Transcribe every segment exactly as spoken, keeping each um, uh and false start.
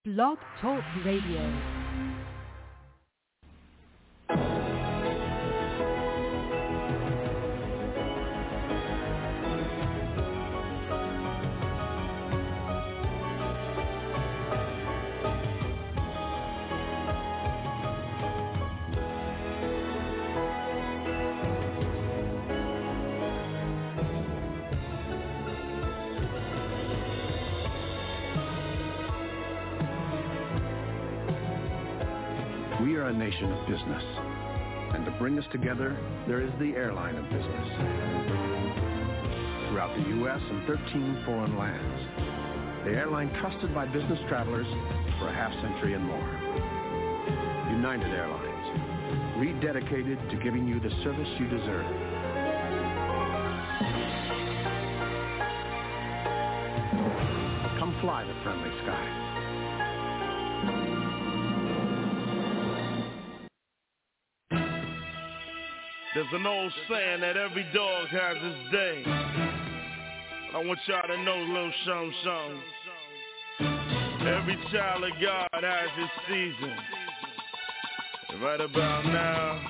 Blog Talk Radio. We are a nation of business, and to bring us together, there is the airline of business. Throughout the U S and thirteen foreign lands, the airline trusted by business travelers for a half century and more. United Airlines, rededicated to giving you the service you deserve. Come fly the friendly skies. There's an old saying that every dog has its day. I want y'all to know, little something, something. Every child of God has his season. And right about now,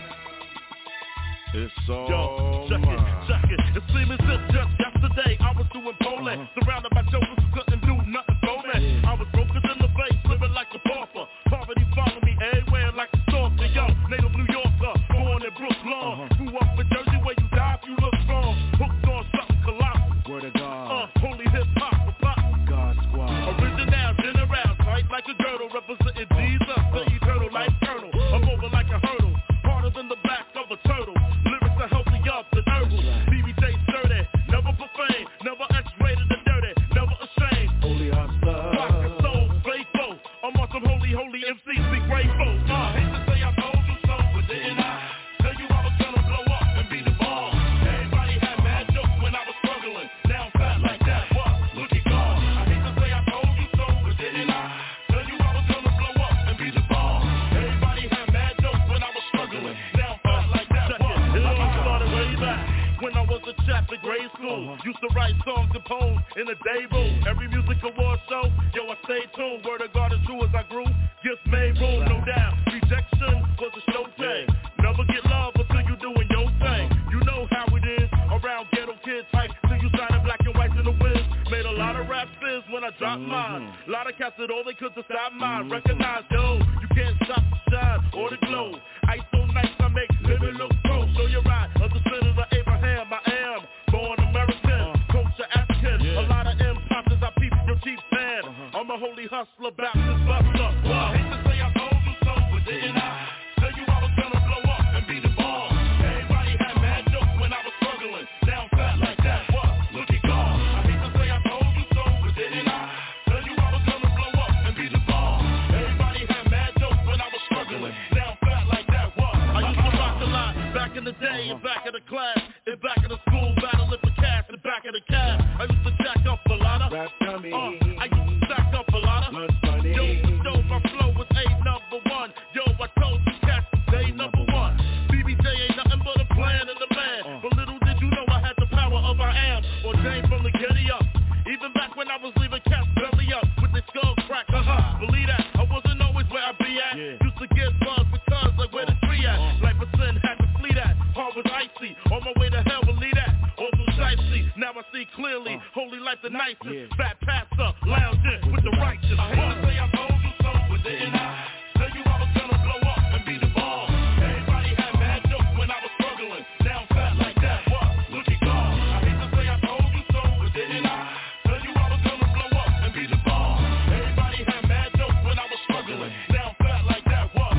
it's all Yo, check mine. it, check it. It seemed as if just yesterday I was doing bowling, uh-huh. surrounded by jokers who couldn't do nothing for me. I was broken in the face, living like a pauper. Poverty followed me everywhere like a stalker. Yo, native New Yorker, born in Brooklyn. Uh-huh. Grew up in Jersey where you die if you look strong. Hooked on something colossal. Word of God. Uh, holy hip hop, pop. God squad. Original, general, tight like a girdle, representing Jesus, the eternal life kernel. I'm over like a hurdle, harder than the back of a turtle. Lyrics are healthy up than herbal. B B J sturdy, never profane, never X-rated and dirty, never ashamed. Holy hustler, rock and soul, faithful. I'm on some holy, holy M Cs, be grateful. Uh, hate to say I told you so, but didn't I? Tell you I was gonna blow up and be the bomb. Everybody had mad jokes when I was struggling. Now I'm fat like that, what? Look at God. I hate to say I told you so, but didn't I? Tell you I was gonna blow up and be the bomb. Everybody had mad jokes when I was struggling. Now I'm fat like that, what? It all started way back when I was a chap in grade school. Uh-huh. Used to write songs and poems in a day room. Every music award show, yo, I stayed tuned. Word of God is true as I grew. Gifts made room, no doubt. Rejection was a show thing. Never get love until you doing your thing. You know how it is around ghetto kids hype till you signing black and white in the wind. Made a lot of rap fizz when I dropped mm-hmm. mine. A lot of cats did all they could to stop mine. Mm-hmm. Recognize, yo, you can't stop the shine or the glow. Ice so nice I make living look pro. So you're right, of the sin of Abraham, I am born American, uh-huh. culture African. Yeah. A lot of imposters, I peep your cheap fan. Uh-huh. I'm a holy hustler, Baptist buster. Wow. I hate to say I told you so, but didn't I? Tell you I was gonna blow up and be the bomb. Everybody had mad jokes when I was struggling. Now I'm fat like that, what? Look at God. I hate to say I told you so, but didn't I? Tell you I was gonna blow up and be the bomb. Everybody had mad jokes when I was struggling. Now I'm fat like that, what? I used to rock a lot back in the day, in back of the class, in back of the school, battling for cash, in back of the cab. I used to jack up a lot of rap dummy. Uh, I used to stack up a lot of money. Yo, yo, my flow was a number one. Yo, I told you cats, they number one. B B J ain't nothing but a plan and a man. Uh. But little did you know I had the power of I am, ordained from the giddy up. Even back when I was leaving cats belly up with the skull crack. Uh-huh. Believe that, I wasn't always where I be at. Yeah. Used to get buzz because like where the tree at. Uh. Like a sin had to flee that. Heart was icy, on my way to hell, believe that. Also shicey, now I see clearly. Uh. Holy life the nicest, yeah. Fat pastor, lounging with the righteous. I hate to say I told you so, but didn't I? Tell you I was gonna blow up and be the bomb. Everybody had mad jokes when I was struggling. Now I'm fat like that, what? Look at God. I hate to say I told you so, but didn't I? Tell you I was gonna blow up and be the bomb. Everybody had mad jokes when I was struggling. Now I'm fat like that, what?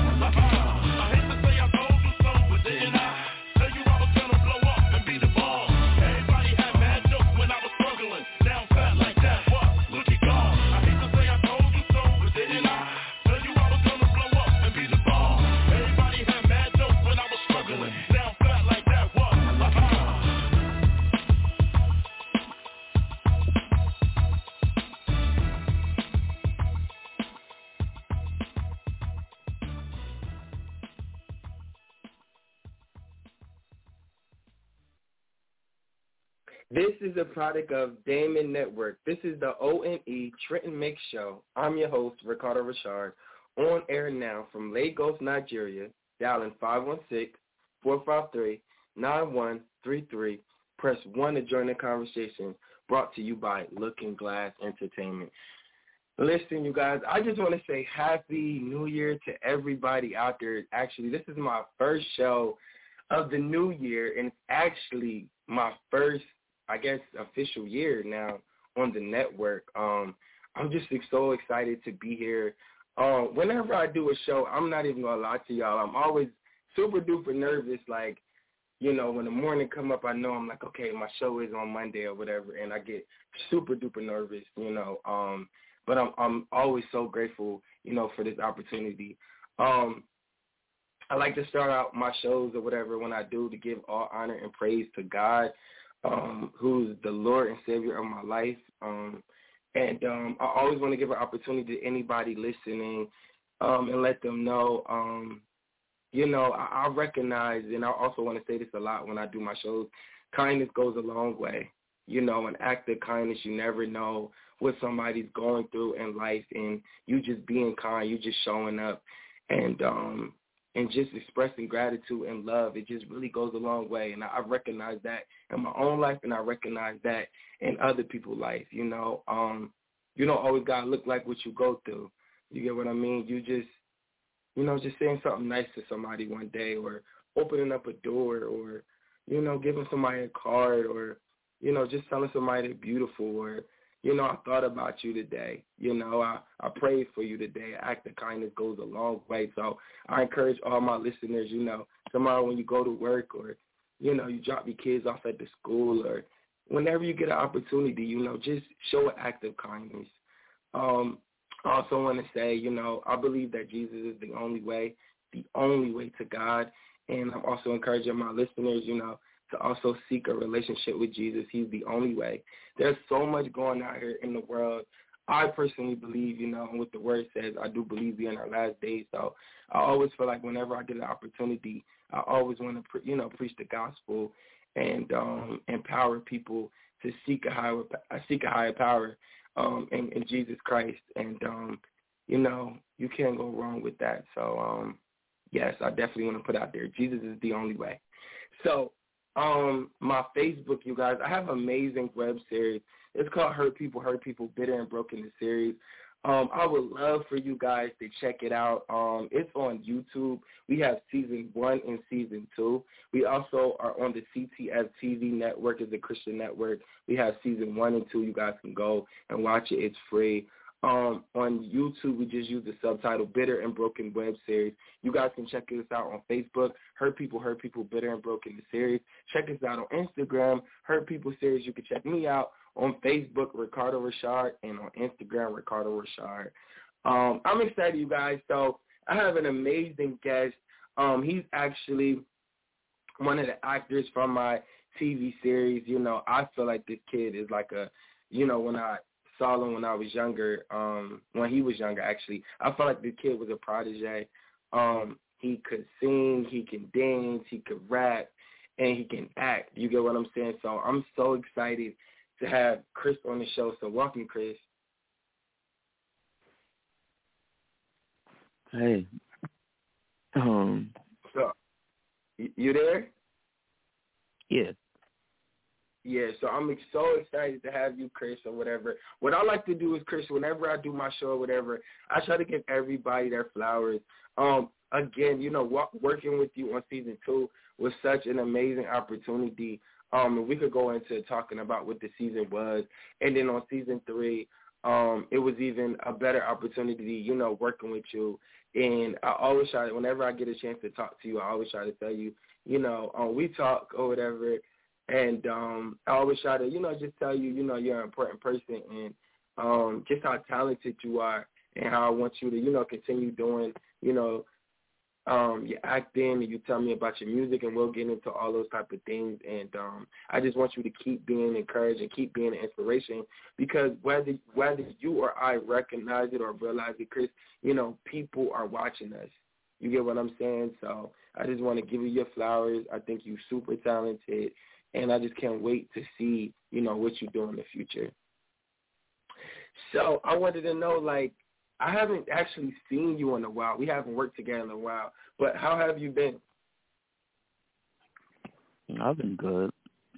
I hate to say I told you so, but didn't I? Tell you I was gonna blow up and be the bomb. Everybody had mad jokes when I was struggling. Now I'm fat like that, what? Look at God. I hate to say I told you so, but didn't This is a product of Damon Network. This is the O N E Trenton Mix Show. I'm your host, Ricardo Richard, on air now from Lagos, Nigeria, dialing five one six, four five three, nine one three three. Press one to join the conversation, brought to you by Looking Glass Entertainment. Listen, you guys, I just want to say Happy New Year to everybody out there. Actually, this is my first show of the new year, and it's actually my first, I guess, official year now on the network. Um, I'm just so excited to be here. Um, whenever I do a show, I'm not even going to lie to y'all. I'm always super duper nervous. Like, you know, when the morning come up, I know I'm like, okay, my show is on Monday or whatever, and I get super duper nervous, you know. Um, but I'm I'm always so grateful, you know, for this opportunity. Um, I like to start out my shows or whatever when I do to give all honor and praise to God, um, who's the Lord and Savior of my life. Um, and um, I always want to give an opportunity to anybody listening um, and let them know, um, you know, I, I recognize, and I also want to say this a lot when I do my shows, kindness goes a long way. You know, an act of kindness, you never know what somebody's going through in life, and you just being kind, you just showing up, and um, and just expressing gratitude and love, it just really goes a long way. And I, I recognize that in my own life, and I recognize that in other people's life. You know, um, you don't always got to look like what you go through. You get what I mean? You just, you know, just saying something nice to somebody one day, or opening up a door, or, you know, giving somebody a card, or, you know, just telling somebody they're beautiful, or, you know, I thought about you today. You know, I, I prayed for you today. An act of kindness goes a long way. So I encourage all my listeners, you know, tomorrow when you go to work, or, you know, you drop your kids off at the school, or whenever you get an opportunity, you know, just show an act of kindness. Um, I also want to say, you know, I believe that Jesus is the only way, the only way to God. And I'm also encouraging my listeners, you know, to also seek a relationship with Jesus. He's the only way. There's so much going out here in the world. I personally believe, you know, and what the word says, I do believe we're in our last days. So I always feel like whenever I get an opportunity, I always want to, pre- you know, preach the gospel and um, empower people to seek a higher, seek a higher power um, in, in Jesus Christ. And, um, you know, you can't go wrong with that. So, um, yes, I definitely want to put out there, Jesus is the only way. So, Um, my Facebook, you guys, I have an amazing web series. It's called Hurt People, Hurt People, Bitter and Broken, the series. Um, I would love for you guys to check it out. Um, it's on YouTube. We have season one and season two. We also are on the C T F T V network, is a Christian network. We have season one and two. You guys can go and watch it. It's free. Um, on YouTube, we just use the subtitle Bitter and Broken web series. You guys can check us out on Facebook, Hurt People, Hurt People, Bitter and Broken, the series. Check us out on Instagram, Hurt People series. You can check me out on Facebook, Ricardo Richard, and on Instagram, Ricardo Richard. Um, I'm excited, you guys. So I have an amazing guest. Um, he's actually one of the actors from my T V series. You know, I feel like this kid is like a, you know, when I saw him when I was younger, um, when he was younger, actually, I felt like the kid was a protege. Um, he could sing, he can dance, he could rap, and he can act. You get what I'm saying? So I'm so excited to have Chris on the show. So welcome, Chris. Hey. Um. So, you there? Yeah. Yeah, so I'm so excited to have you, Chris, or whatever. What I like to do is, Chris, whenever I do my show or whatever, I try to give everybody their flowers. Um, again, you know, w- working with you on season two was such an amazing opportunity. Um, and we could go into talking about what the season was. And then on season three, um, it was even a better opportunity, you know, working with you. And I always try, whenever I get a chance to talk to you, I always try to tell you, you know, um, we talk or whatever. And um, I always try to, you know, just tell you, you know, you're an important person, and um, just how talented you are, and how I want you to, you know, continue doing, you know, um, your acting, and you tell me about your music, and we'll get into all those type of things. And um, I just want you to keep being encouraged and keep being an inspiration, because whether whether you or I recognize it or realize it, Chris, you know, people are watching us. You get what I'm saying? So I just want to give you your flowers. I think you're super talented. and I just can't wait to see, you know, what you do in the future. So I wanted to know, like, I haven't actually seen you in a while. We haven't worked together in a while, but how have you been? I've been good.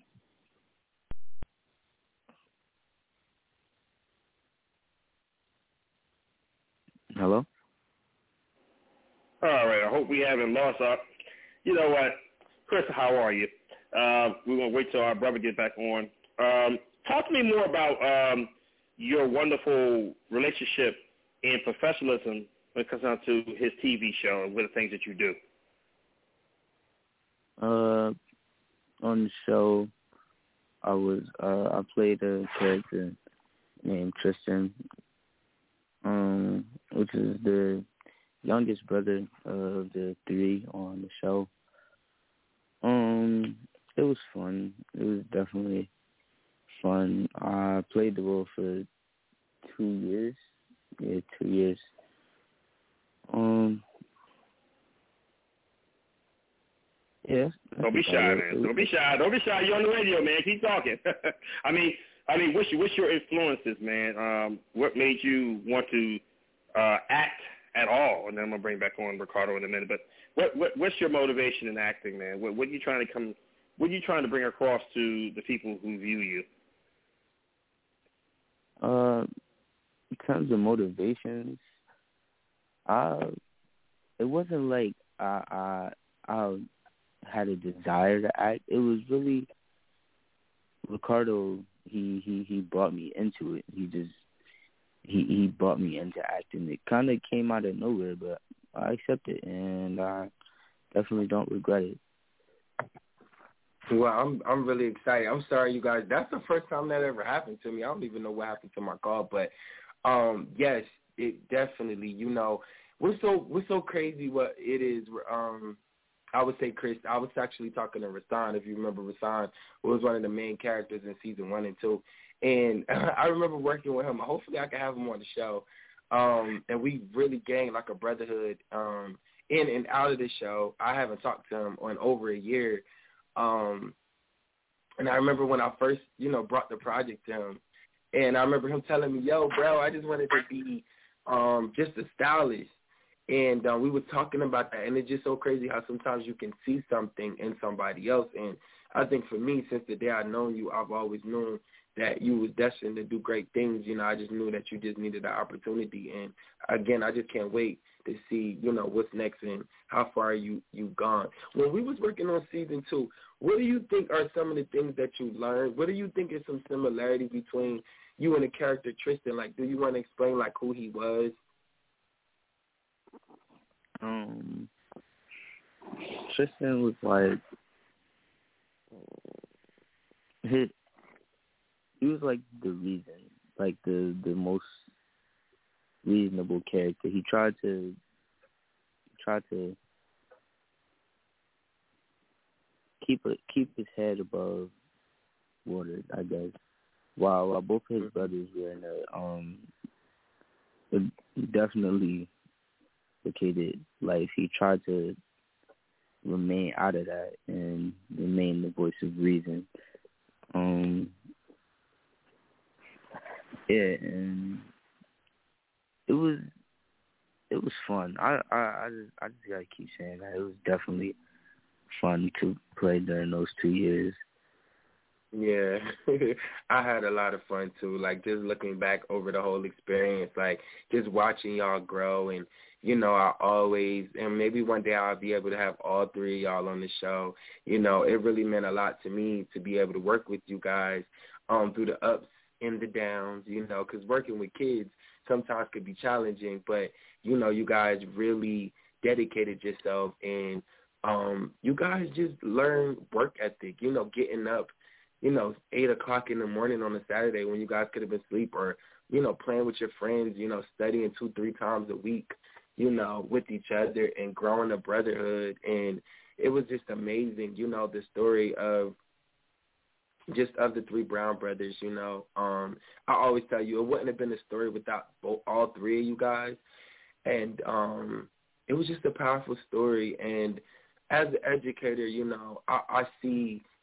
Hello? All right, I hope we haven't lost our, you know what, Chris, how are you? Uh, we're going to wait till our brother gets back on. Um, talk to me more about um, your wonderful relationship and professionalism when it comes down to his T V show and what the things that you do. Uh, on the show, I was, uh, I played a character named Tristan, um, which is the youngest brother of the three on the show. Um, it was fun. It was definitely fun. I played the role for two years. Yeah, two years. Um, yeah. Don't be shy, man. Don't be shy. Don't be shy. You're on the radio, man. Keep talking. I mean, I mean, what's your, what's your influences, man? Um, what made you want to uh, act at all? And then I'm gonna bring back on Ricardo in a minute. But what, what what's your motivation in acting, man? What, what are you trying to come? What are you trying to bring across to the people who view you? Uh, in terms of motivations, I it wasn't like I I I had a desire to act. It was really Ricardo. He he he brought me into it. He just he he brought me into acting. It kind of came out of nowhere, but I accept it, and I definitely don't regret it. Well, I'm I'm really excited. I'm sorry, you guys. That's the first time that ever happened to me. I don't even know what happened to my call, but um, yes, it definitely. You know, we're so we're so crazy. What it is. Um, I would say, Chris. I was actually talking to Rasan. If you remember, Rasan was one of the main characters in season one and two, and I remember working with him. Hopefully, I can have him on the show. Um, and we really gained like a brotherhood um, in and out of the show. I haven't talked to him in over a year. Um, and I remember when I first, you know, brought the project to him, and I remember him telling me, yo, bro, I just wanted to be um, just a stylist. And uh, we were talking about that, and it's just so crazy how sometimes you can see something in somebody else. And I think for me, since the day I've known you, I've always known that you was destined to do great things. You know, I just knew that you just needed the opportunity. And, again, I just can't wait to see, you know, what's next and how far you, you've gone. When we was working on season two, what do you think are some of the things that you learned? What do you think is some similarity between you and the character Tristan? Like, do you want to explain, like, who he was? Um, Tristan was like, he, he was like the reason, like the, the most reasonable character. He tried to, tried to keep a, keep his head above water, I guess. While, while both of his brothers were in a, um, a definitely complicated life, he tried to remain out of that and remain the voice of reason. Um, yeah, and it was it was fun. I I I just, I just gotta keep saying that it was definitely fun to play during those two years. Yeah, I had a lot of fun too. Like just looking back over the whole experience, like just watching y'all grow, and you know, I always, and maybe one day I'll be able to have all three of y'all on the show. You know, it really meant a lot to me to be able to work with you guys um, through the ups and the downs. You know, because working with kids sometimes could be challenging, but you know, you guys really dedicated yourself, and um, you guys just learn work ethic. You know, getting up, you know, eight o'clock in the morning on a Saturday when you guys could have been asleep, or, you know, playing with your friends, you know, studying two, three times a week, you know, with each other and growing a brotherhood. And it was just amazing, you know, the story of just of the three Brown brothers, you know. Um, I always tell you, it wouldn't have been a story without both, all three of you guys. And um, it was just a powerful story. And as an educator, you know, I, I see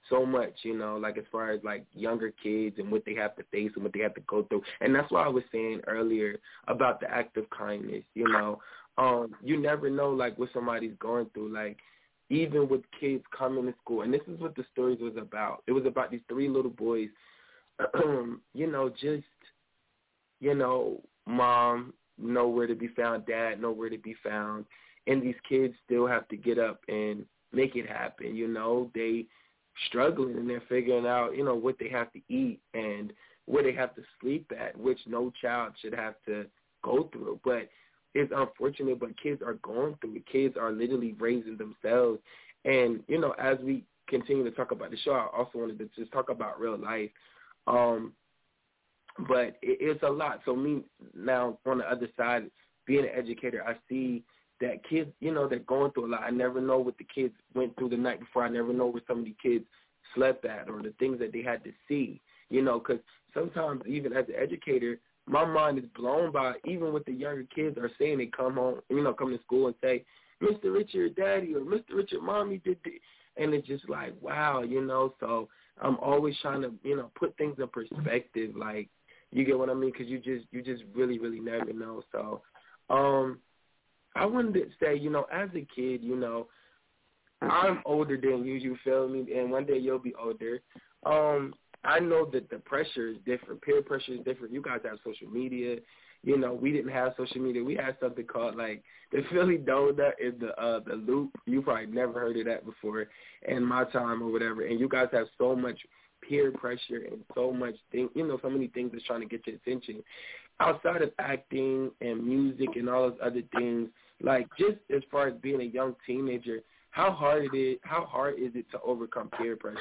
so much, you know, like as far as like younger kids and what they have to face and what they have to go through. And that's why I was saying earlier about the act of kindness, you know. Um, you never know like what somebody's going through. Like even with kids coming to school, and this is what the stories was about. It was about these three little boys, you know, just, you know, mom nowhere to be found, dad nowhere to be found, and these kids still have to get up and make it happen, you know. They struggling and they're figuring out, you know, what they have to eat and where they have to sleep at, which no child should have to go through. But it's unfortunate, but kids are going through it. Kids are literally raising themselves. And, you know, as we continue to talk about the show, I also wanted to just talk about real life. Um, but it, it's a lot. So me now on the other side, being an educator, I see that kids, you know, they're going through a lot. I never know what the kids went through the night before. I never know where some of the kids slept at or the things that they had to see, you know, because sometimes even as an educator, my mind is blown by even what the younger kids are saying. They come home, you know, come to school and say, Mister Richard, Daddy, or Mister Richard, Mommy did this. And it's just like, wow, you know, so I'm always trying to, you know, put things in perspective. Like, you get what I mean? Because you just, you just really, really never know. So um, I wanted to say, you know, as a kid, you know, I'm older than you, you feel me? And one day you'll be older. Um, I know that the pressure is different. Peer pressure is different. You guys have social media. You know, we didn't have social media. We had something called, like, the Philly Donut in the uh, the Loop. You probably never heard of that before in my time or whatever. And you guys have so much peer pressure and so much, thing, you know, so many things that's trying to get your attention. Outside of acting and music and all those other things, like, just as far as being a young teenager, how hard it is, how hard is it to overcome peer pressure?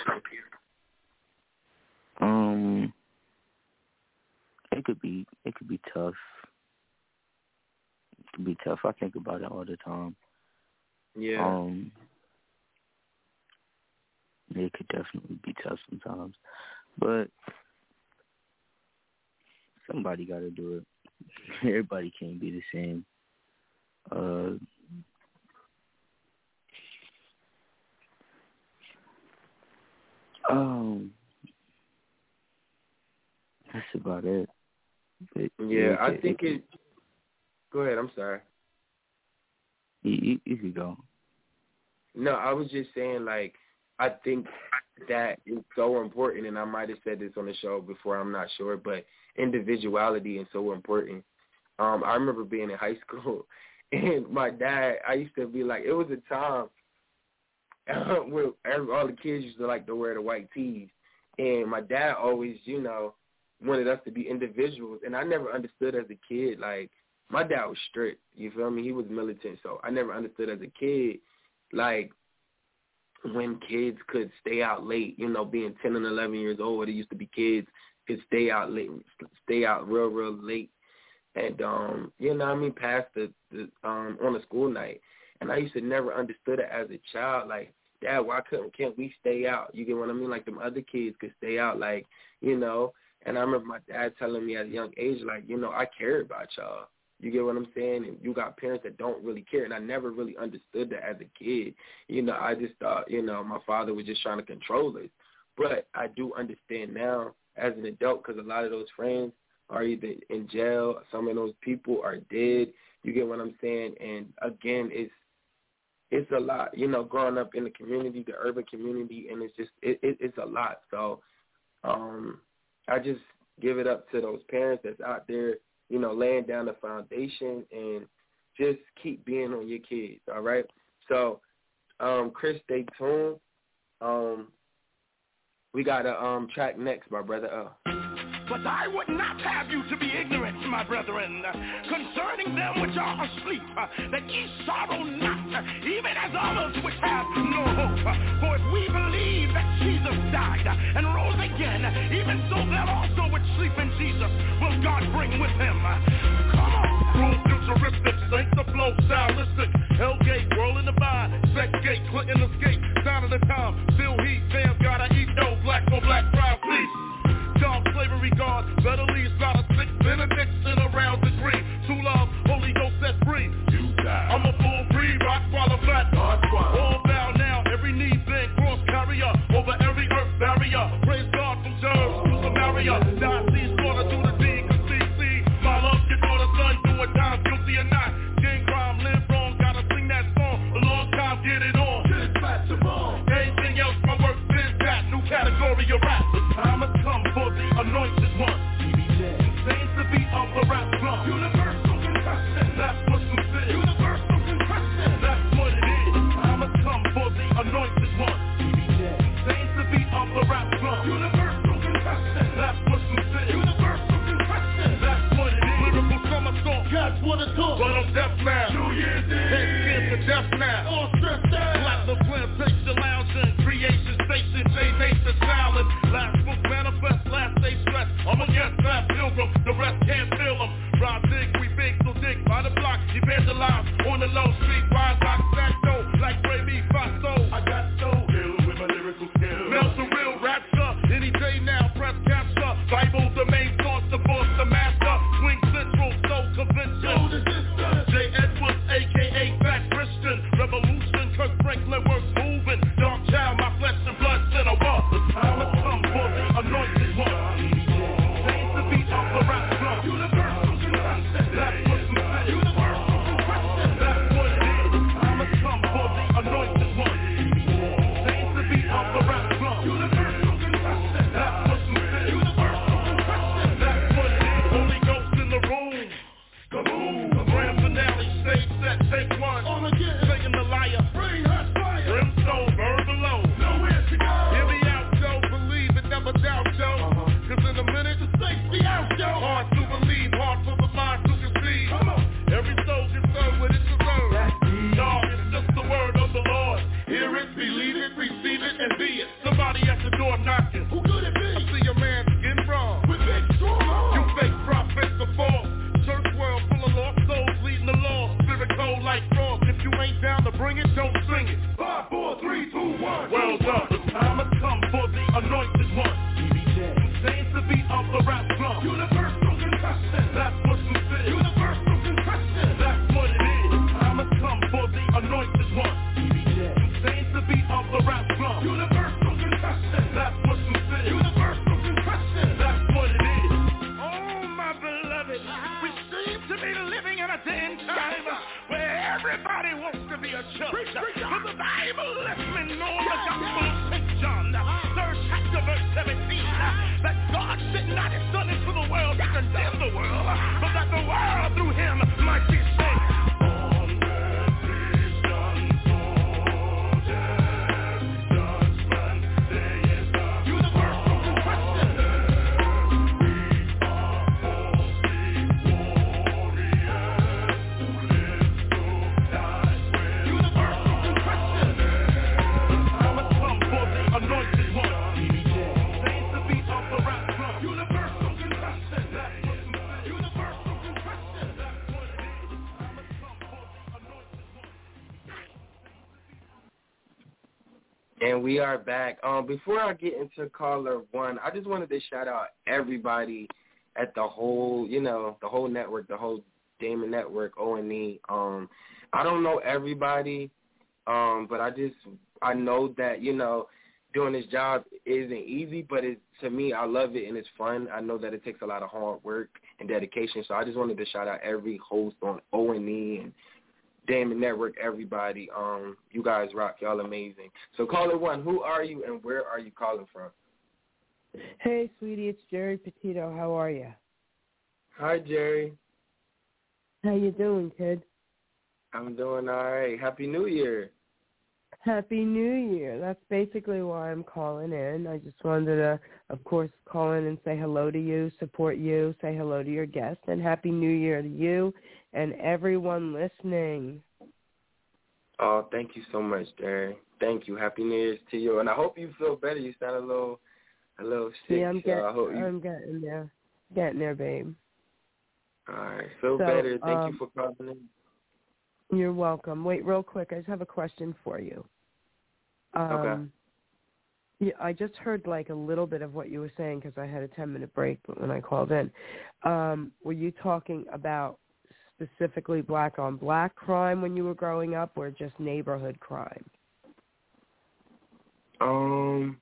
Um, it could be it could be tough. It could be tough. I think about it all the time. Yeah. Um, it could definitely be tough sometimes, but somebody got to do it. Everybody can't be the same. Uh. Um. That's about it. But yeah, it, I it, think it, it. Go ahead. I'm sorry. You, you, you could go. No, I was just saying, like, I think that is so important, and I might have said this on the show before. I'm not sure, but individuality is so important. Um, I remember being in high school, and my dad. I used to be like, it was a time where all the kids used to like to wear the white tees, and my dad always, you know, wanted us to be individuals, and I never understood as a kid. Like, my dad was strict, you feel me? He was militant, so I never understood as a kid, like, when kids could stay out late, you know, being ten and eleven years old. It used to be kids could stay out late, stay out real, real late, and, um, you know what I mean, past the, the um, on a school night. And I used to never understood it as a child, like, Dad, why couldn't, can't we stay out? You get what I mean? Like, them other kids could stay out, like, you know. And I remember my dad telling me at a young age, like, you know, I care about y'all. You get what I'm saying? And you got parents that don't really care. And I never really understood that as a kid. You know, I just thought, you know, my father was just trying to control us. But I do understand now as an adult, because a lot of those friends are either in jail. Some of those people are dead. You get what I'm saying? And, again, it's it's a lot, you know, growing up in the community, the urban community, and it's just it, it, it's a lot. So um, I just give it up to those parents that's out there, you know, laying down the foundation and just keep being on your kids, all right? So, um, Chris, stay tuned. Um, we got a um, track next, my brother. Uh. But I would not have you to be ignorant, my brethren, concerning them which are asleep, that ye sorrow not, even as others which have no hope. For if we believe that Jesus died and rose again, even so them also which sleep in Jesus will God bring with him. Come on. Rule futuristic, saints the flow, stylistic, Hellgate, whirling the vibe, sex gate, Clinton escape, sign of the time, still heat, damn, gotta eat no black on black pride, please. Dog slavery guard, better leave about a six benediction around the tree. True love, Holy Ghost set free. You die. I'm a full breed, rock swallow flat. All bow now, every knee bend, cross carrier over every earth. death now. New Year's Eve. Head scared to death now. All stressed out. Platinum plantation lounge and creation station. J-Nation silent. Last book manifest, last day stress. I'm against that pilgrim. The rest can't feel them. Rob dig, we big, so dig by the block. Evangelize on the low street. Wise like that dough. Like Ray B. Faso. I got so ill with my lyrical skills. Melt the real rapture. Any day now, press capture. Bible, the main source, the boss, the master. Swing Central, Soul Convention. J. Edwards, a k a. Fat Christian. Revolution, Kirk Franklin, works moving. Dark child, my flesh and blood said I was. The time has come for the anointed one. Change the beat of the rap drum. Universal conception. That's what we say. Universal conception. That's what it is. The time has come for the anointed one. Change the beat of the rap drum. Universal conception. That's what we say. Universal conception. That's what it is. Holy Ghost in the room. Kaboom. The grand finale, stage set, take one. On again. Singing the liar. Bring hot fire. Brimstone, burn below. Nowhere to go. Hear me out, Joe. Believe it, never doubt, Joe. Uh-huh. Cause in a minute, the safety out, Joe. Hard to believe, hard for the mind to conceive. Come on. Every soul gets served with its deserve. Dog, it's just the word of the Lord. Hear it, believe it, receive it, and be it. Somebody at the door knocking. Who could it be? I see a man skin wrong. With big strong arms. You fake prophets are false. Church world full of lost souls leading the law. Spirit cold like frost. If you ain't down to bring it, don't sing it. Five, four, three, two, one. Well done. The time has come for the anointed one. Change the beat of the rap drum. Universal concussion. That's what we say. Universal concussion. That's what it is. The time has come for the anointed one. Change the beat of the rap drum. Universal concussion. That's what we say. Universal concussion. That's what it is. Oh, my beloved, we seem to be living in a day and time where everybody wants to be a church. But the Bible lets me know the gospel of Saint John, third chapter, verse seventeen, that God sent not his son into the world to condemn the world, but that the world through him might be saved. And we are back. Um, before I get into caller one, I just wanted to shout out everybody at the whole, you know, the whole network, the whole Damon Network, O and E. Um, I don't know everybody, um, but I just, I know that, you know, doing this job isn't easy, but it, to me, I love it and it's fun. I know that it takes a lot of hard work and dedication, so I just wanted to shout out every host on O and E and Damon Network, everybody. Um, you guys rock. Y'all amazing. So caller one, who are you and where are you calling from? Hey, sweetie, it's Jerry Petito. How are you? Hi, Jerry. How you doing, kid? I'm doing all right. Happy New Year. Happy New Year. That's basically why I'm calling in. I just wanted to, of course, call in and say hello to you, support you, say hello to your guest, and Happy New Year to you and everyone listening. Oh, thank you so much, Jerry. Thank you. Happy New Year's to you. And I hope you feel better. You sound a little a little sick. Yeah, I'm, so get, I hope you... I'm getting there. Getting there, babe. All right. Feel so, better. Thank um, you for calling in. You're welcome. Wait, real quick. I just have a question for you. Um, okay. Yeah, I just heard like a little bit of what you were saying because I had a ten-minute break when I called in. Um, were you talking about specifically black-on-black crime when you were growing up or just neighborhood crime? Um.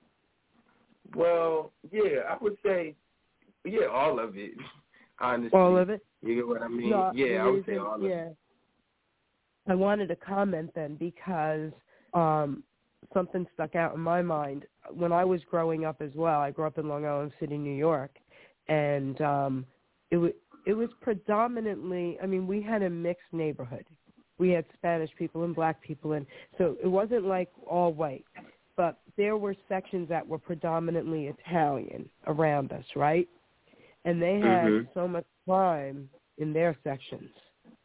Well, yeah, I would say, yeah, all of it, honestly. All of it? You get what I mean? No, yeah, I would say all yeah. of it. I wanted to comment then because um, something stuck out in my mind. When I was growing up as well, I grew up in Long Island City, New York, and um, it was it was predominantly, I mean, we had a mixed neighborhood. We had Spanish people and black people, and so it wasn't like all white. But there were sections that were predominantly Italian around us, right? And they had mm-hmm. so much crime in their sections.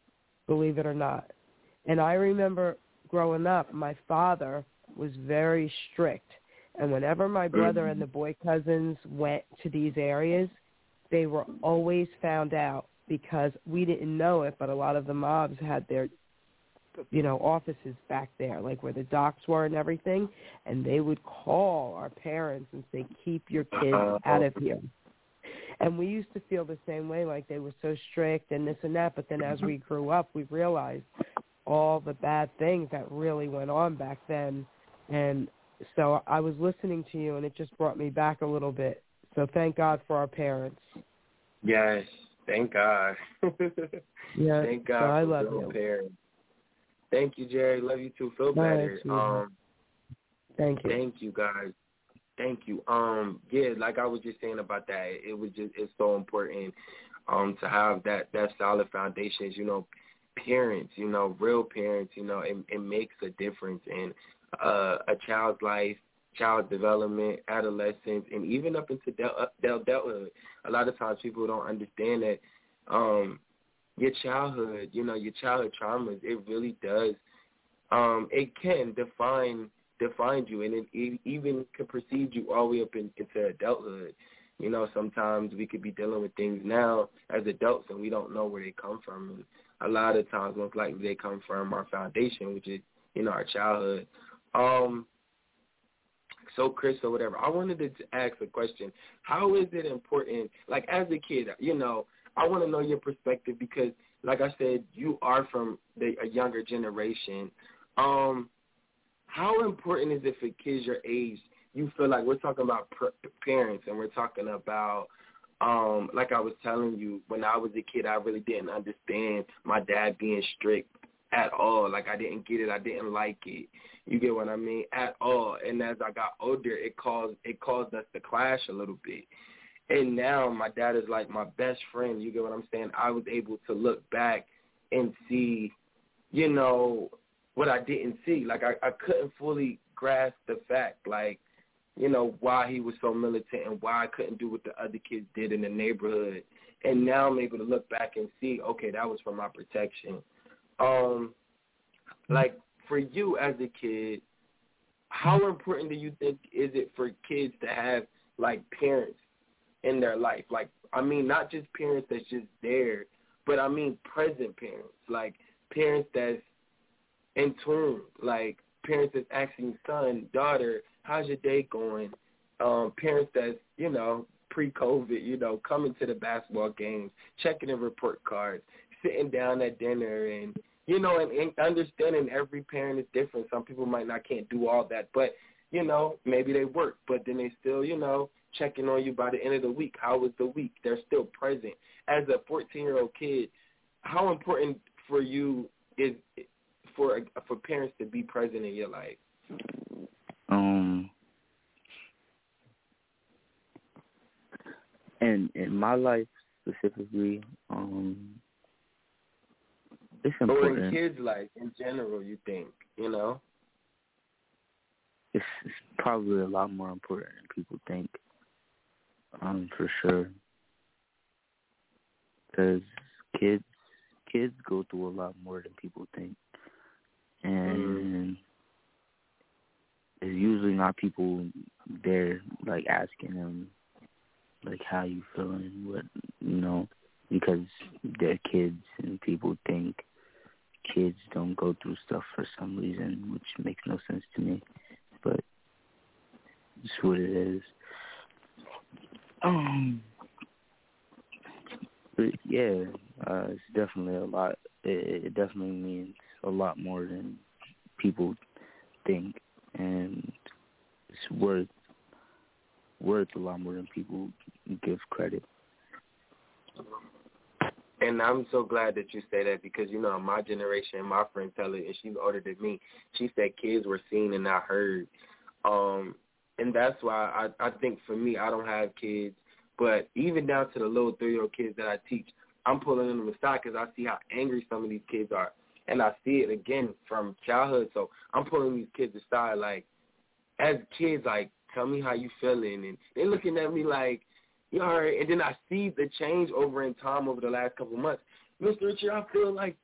believe it or not. And I remember growing up, my father was very strict. And whenever my brother and the boy cousins went to these areas, they were always found out because we didn't know it, but a lot of the mobs had their, you know, offices back there, like where the docks were and everything, and they would call our parents and say, keep your kids out of here. And we used to feel the same way, like they were so strict and this and that, but then as we grew up, we realized all the bad things that really went on back then. And so I was listening to you, and it just brought me back a little bit. So thank God for our parents. Yes, thank God. Yeah, thank God so I for love your you. parents. Thank you, Jerry. Love you too. Feel better. Nice, um, thank you. Thank you, guys. Thank you. Um, yeah, like I was just saying about that, it was just it's so important um to have that that solid foundations. You know, parents. You know, real parents. You know, it, it makes a difference in uh, a child's life, child's development, adolescence, and even up into del- del- adulthood. A lot of times people don't understand that um, your childhood, you know, your childhood traumas, it really does. Um, it can define define you, and it, it even can precede you all the way up in, into adulthood. You know, sometimes we could be dealing with things now as adults, and we don't know where they come from. And a lot of times, most likely, they come from our foundation, which is, you know, our childhood. Um, so, Chris, or whatever, I wanted to ask a question. How is it important, like, as a kid, you know, I want to know your perspective because, like I said, you are from the, a younger generation. Um, how important is it for kids your age? You feel like we're talking about pr- parents and we're talking about, um, like I was telling you, when I was a kid, I really didn't understand my dad being strict at all. Like, I didn't get it. I didn't like it. You get what I mean? At all. And as I got older, it caused it caused us to clash a little bit. And now my dad is like my best friend. You get what I'm saying? I was able to look back and see, you know, what I didn't see. Like, I, I couldn't fully grasp the fact, like, you know, why he was so militant and why I couldn't do what the other kids did in the neighborhood. And now I'm able to look back and see, okay, that was for my protection. Um, like, for you as a kid, how important do you think is it for kids to have, like, parents in their life? Like, I mean, not just parents that's just there, but I mean present parents, like parents that's in tune, like parents that's asking son, daughter, how's your day going? Um, parents that's, you know, pre-COVID, you know, coming to the basketball games, checking the report cards, sitting down at dinner and, you know, and, and understanding every parent is different. Some people might not can't do all that, but, you know, maybe they work, but then they still, you know, checking on you by the end of the week. How was the week? They're still present. As a fourteen-year-old kid, how important for you is for for parents to be present in your life? Um, and in my life specifically, um, it's important. Or in kids' life in general, you think, you know? It's, it's probably a lot more important than people think, um, for sure. Because kids, kids go through a lot more than people think. And it's usually not people there, like, asking them, like, how you feeling, what, you know, because they're kids and people think kids don't go through stuff for some reason, which makes no sense to me. But it's what it is. Um, but yeah, uh, it's definitely a lot. It, it definitely means a lot more than people think, and it's worth worth a lot more than people give credit. And I'm so glad that you say that because, you know, my generation, my friend Taylor, and she's older than me, she said kids were seen and not heard. Um, and that's why I, I think for me, I don't have kids, but even down to the little three-year-old kids that I teach, I'm pulling them aside because I see how angry some of these kids are. And I see it, again, from childhood. So I'm pulling these kids aside, like, as kids, like, tell me how you feeling. And they're looking at me like, you all right? And then I see the change over in time over the last couple of months. Mister Richard, I feel like this.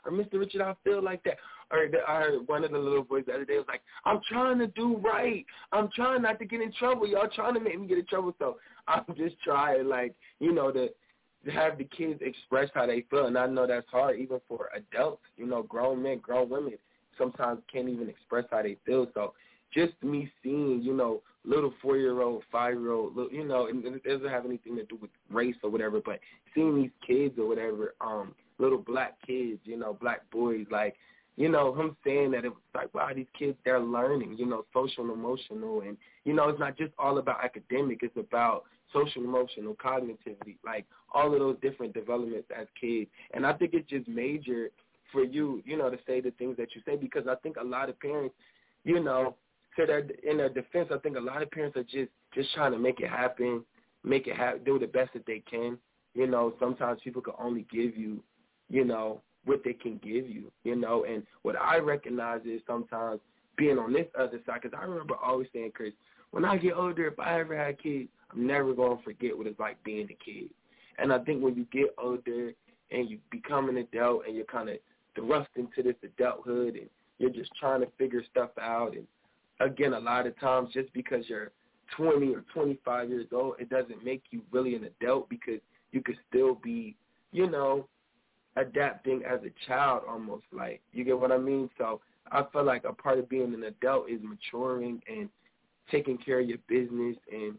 or Mister Richard, I feel like that. Or the, I heard one of the little boys the other day was like, I'm trying to do right. I'm trying not to get in trouble. Y'all trying to make me get in trouble. So I'm just trying, like, you know, to, to have the kids express how they feel. And I know that's hard even for adults, you know, grown men, grown women sometimes can't even express how they feel. So just me seeing, you know, little four-year-old, five-year-old, you know, and it doesn't have anything to do with race or whatever, but seeing these kids or whatever, um, little black kids, you know, black boys, like, you know, him saying that, it was like, wow, these kids, they're learning, you know, social and emotional. And, you know, it's not just all about academic. It's about social, emotional, cognitively, like all of those different developments as kids. And I think it's just major for you, you know, to say the things that you say, because I think a lot of parents, you know, to their, in their defense, I think a lot of parents are just, just trying to make it happen, make it happen, do the best that they can. You know, sometimes people can only give you, you know, what they can give you, you know. And what I recognize is sometimes being on this other side, because I remember always saying, Chris, when I get older, if I ever had kids, I'm never going to forget what it's like being a kid. And I think when you get older and you become an adult and you're kind of thrust into this adulthood and you're just trying to figure stuff out, and again, a lot of times just because you're twenty or twenty-five years old, it doesn't make you really an adult, because you could still be, you know, adapting as a child almost, like, you get what I mean? So I feel like a part of being an adult is maturing and taking care of your business and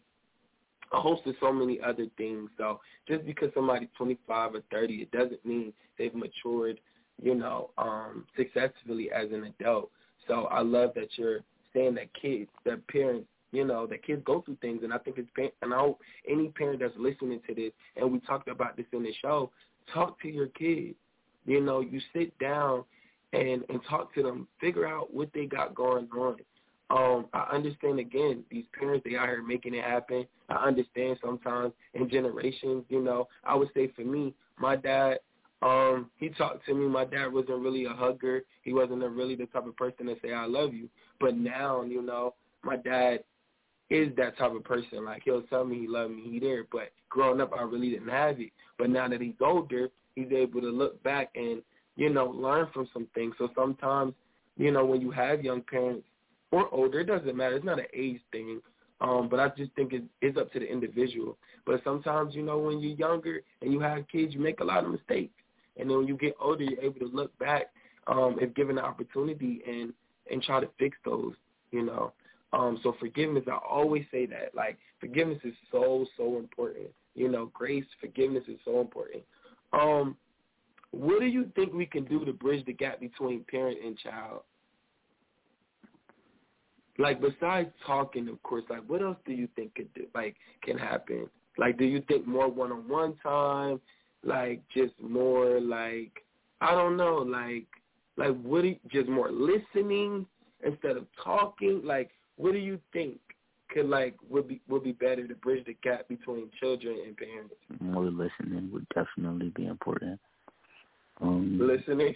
a host of so many other things. So just because somebody's twenty-five or thirty, it doesn't mean they've matured, you know, um, successfully as an adult. So I love that you're saying that kids, that parents, you know, that kids go through things. And I think it's, and I hope any parent that's listening to this, and we talked about this in the show, talk to your kids. You know, you sit down and, and talk to them, figure out what they got going on. Um, I understand, again, these parents, they out here making it happen. I understand sometimes in generations, you know, I would say for me, my dad, um, he talked to me. My dad wasn't really a hugger. He wasn't a really the type of person to say, I love you. But now, you know, my dad is that type of person. Like, he'll tell me he loved me, he there. But growing up, I really didn't have it. But now that he's older, he's able to look back and, you know, learn from some things. So sometimes, you know, when you have young parents or older, it doesn't matter. It's not an age thing. Um, but I just think it, it's up to the individual. But sometimes, you know, when you're younger and you have kids, you make a lot of mistakes. And then when you get older, you're able to look back, um, if given the opportunity, and, and try to fix those, you know. Um, so forgiveness, I always say that. Like, forgiveness is so, so important. You know, grace, forgiveness is so important. Um, what do you think we can do to bridge the gap between parent and child? Like, besides talking, of course, like, what else do you think could do, like, can happen? Like, do you think more one-on-one time? Like, just more, like, I don't know, like, like, what do you, just more listening instead of talking? Like, what do you think could, like, would be would be better to bridge the gap between children and parents? More listening would definitely be important. Um, listening?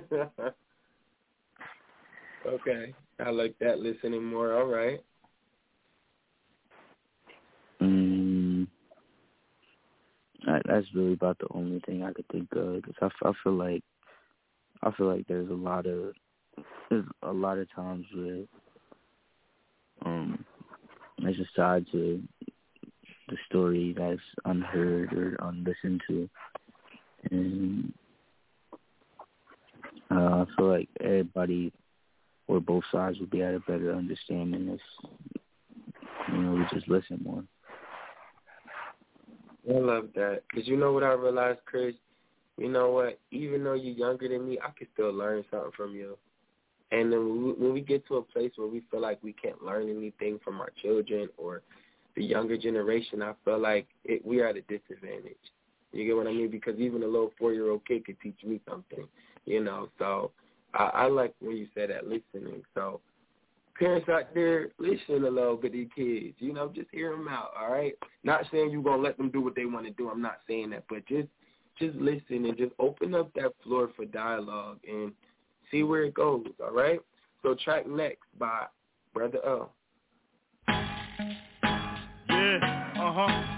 Okay. I like that, listening more. All right. Um, I, that's really about the only thing I could think of. Cause I, I feel like I feel like there's a lot of there's a lot of times where um there's a side to the story that's unheard or unlistened to, and uh, I feel like everybody or both sides would be at a better understanding if, you know, we just listen more. I love that. Because you know what I realized, Chris? You know what? Even though you're younger than me, I can still learn something from you. And then when we, when we get to a place where we feel like we can't learn anything from our children or the younger generation, I feel like it, we are at a disadvantage. You get what I mean? Because even a little four-year-old kid could teach me something, you know. So I, I like when you say that, listening. So parents out there, listen a little bit to your kids. You know, just hear them out, all right? Not saying you're going to let them do what they want to do. I'm not saying that. But just just listen and just open up that floor for dialogue and see where it goes, all right? So track next by Brother L. Yeah, uh-huh.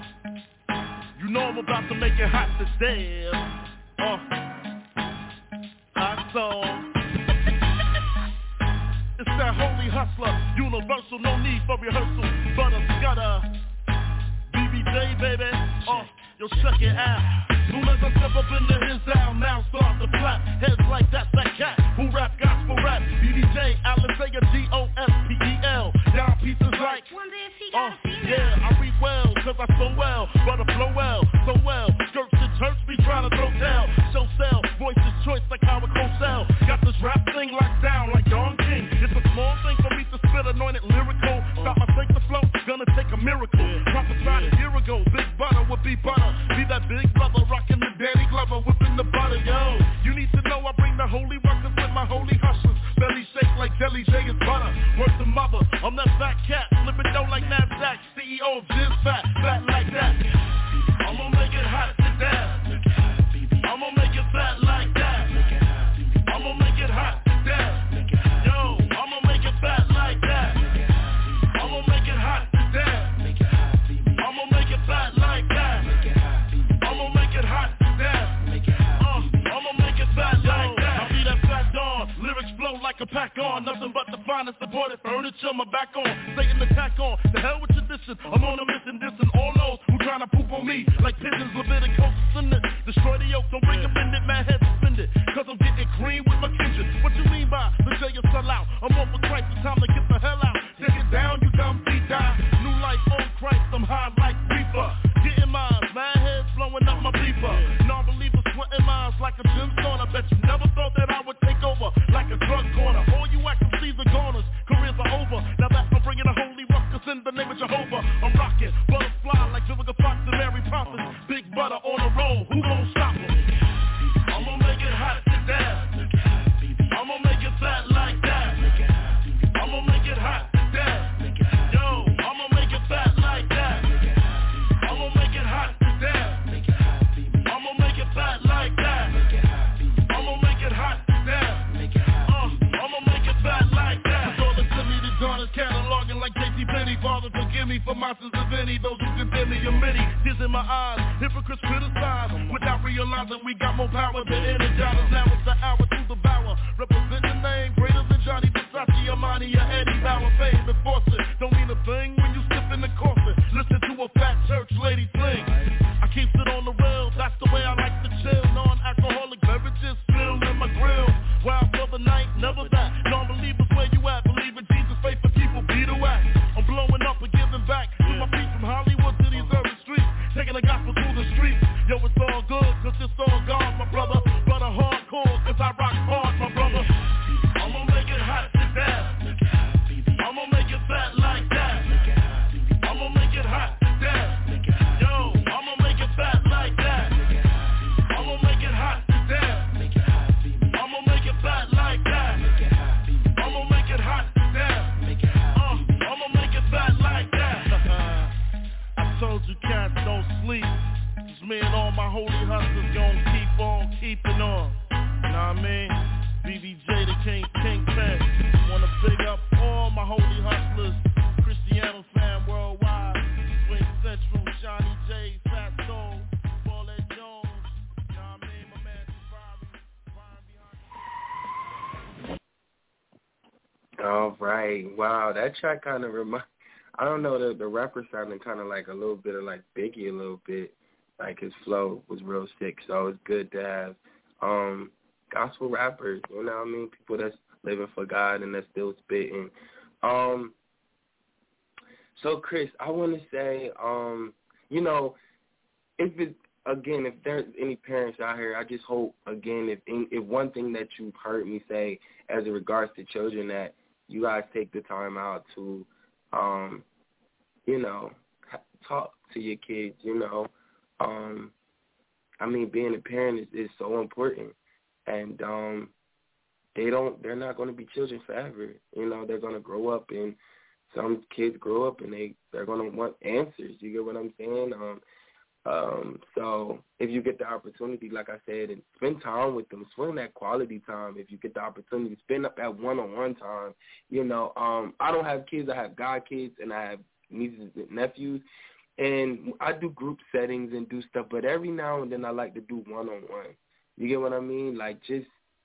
You know I'm about to make it hot today. Uh, hot song. It's that holy hustler, universal, no need for rehearsal. Butter, gutter, B B J, baby. Oh, yo, check it out. Soon as I step up into his sound, now start to flap. Heads like that's that cat who rap gospel rap. B B J, Alizea, G O S P E L. Down pieces like, oh, yeah, I read well, cause I so well. Butter flow well, so well. Skirts and church be trying to throw down. Show sell, voices choice like Howard Cosell. Got this rap thing locked down like Don King. It's a small thing for me to spit anointed lyrical. Stop my sake to flow, gonna take a miracle. Prophesied a year ago, Big Butter would be butter. Be that big brother rocking the Danny Glover whipping the butter, yo. You need to know I bring the holy ruckus with my holy hustlers. Belly shake like Jelly J is butter. Worth the mother, I'm that fat cat. Flipping dough like NASDAQ, C E O of Jizz Fat, fat like that. I'ma make it hot to death. I'ma make it fat like that. I'ma make it hot to death. Yo, I'ma make it fat like that. I'ma make it hot to death. I'ma make it fat like that. I'ma make it hot to death. Uh, I'ma make it fat like that. I'll be that fat dawn. Lyrics flow like a pack on. Nothing but the finest supported furniture my back on. Satan attack on. The hell with tradition. I'm on a mission, dissing all those who tryna poop on me. Like pigeons, Leviticus, sin it. Destroy the yoke, don't bring a bend it, man, head suspended. Cause I'm getting cream with my kindred. What you mean by the day you sell out? I'm on for Christ, it's time to get the hell out. Take it down, you dumb feet die. New life on Christ, I'm high like reefer. Getting mines, mad heads blowing up my beeper. Non-believers sweating minds like a gemstone. I bet you never thought that I would take over like a drug corner. All you acting Caesar goners, careers are over. Now that I'm bringing a holy ruckus in the name of Jehovah. I'm rocking, butterfly like Vivica Fox and Mary Poppins. Big butter on the road, who gon' stop them? I'ma make it hot to death. I'ma make it fat like that. I'ma make it hot to death. Yo, I'ma make it fat like that. I'ma make it hot to death. I'ma make it fat like that. I'ma make it hot to death. Uh, I'ma make it fat like that. All the Timmy the Donna's cataloging like J C Penney. Father, forgive me for my sins of any. Those who condemn me are many. Tears in my eyes, hypocrites criticize without realizing we got more power than energizers. Now it's the hour to devour. Represent the name greater than Johnny Versace, Armani, or Eddie Bauer. Fame and force it. Don't mean a thing when you step in the corset. Listen to a fat church lady sing. I keep it on the rail. That's the way I like to chill. Non-alcoholic beverages still in my grill. Wild for the night, never that. Non-believers, where you at? Believe in Jesus, faith for people, be the whack. I'm blowing up and giving back to my feet from Hollywood to these urban streets. Taking the gospel through the streets. Yo, it's all good, cause it's all God, my brother. But a hardcore, cause I rock hard, my brother. I'ma make it hot to death. I'ma make it fat like that. I'ma make it hot to death. Yo, I'ma make it fat like that. I'ma make it hot to death. I'ma make it fat like that. I'ma make it hot to death. Uh, I'ma make it fat like that. I told you cats don't sleep. Just me and all my holy hustlers gon' keep on keeping on. You know what I mean? B B J the King, Kingpin. Wanna big up all my holy hustlers. Cristiano fan worldwide. Swing Central, Johnny J, Fat Soul, Paulette Jones. You know what I mean? My man Brian behind. All right. Wow, that track kind of remind. I don't know, the the rapper sounded kind of like a little bit of like Biggie a little bit. Like his flow was real sick, so it's good to have um, gospel rappers, you know what I mean? People that's living for God and that's still spitting. Um, so, Chris, I want to say, um, you know, if it, again, if there's any parents out here, I just hope, again, if if one thing that you've heard me say as it regards to children, that you guys take the time out to, um, you know, talk to your kids, you know. Um, I mean, being a parent is, is so important, and um, they don't, they're not going to be children forever. You know, they're going to grow up, and some kids grow up and they, they're going to want answers. You get what I'm saying? Um, um, so if you get the opportunity, like I said, and spend time with them, spend that quality time. If you get the opportunity, spend up that one-on-one time. You know, um, I don't have kids. I have godkids, and I have nieces and nephews. And I do group settings and do stuff, but every now and then I like to do one-on-one. You get what I mean? Like, just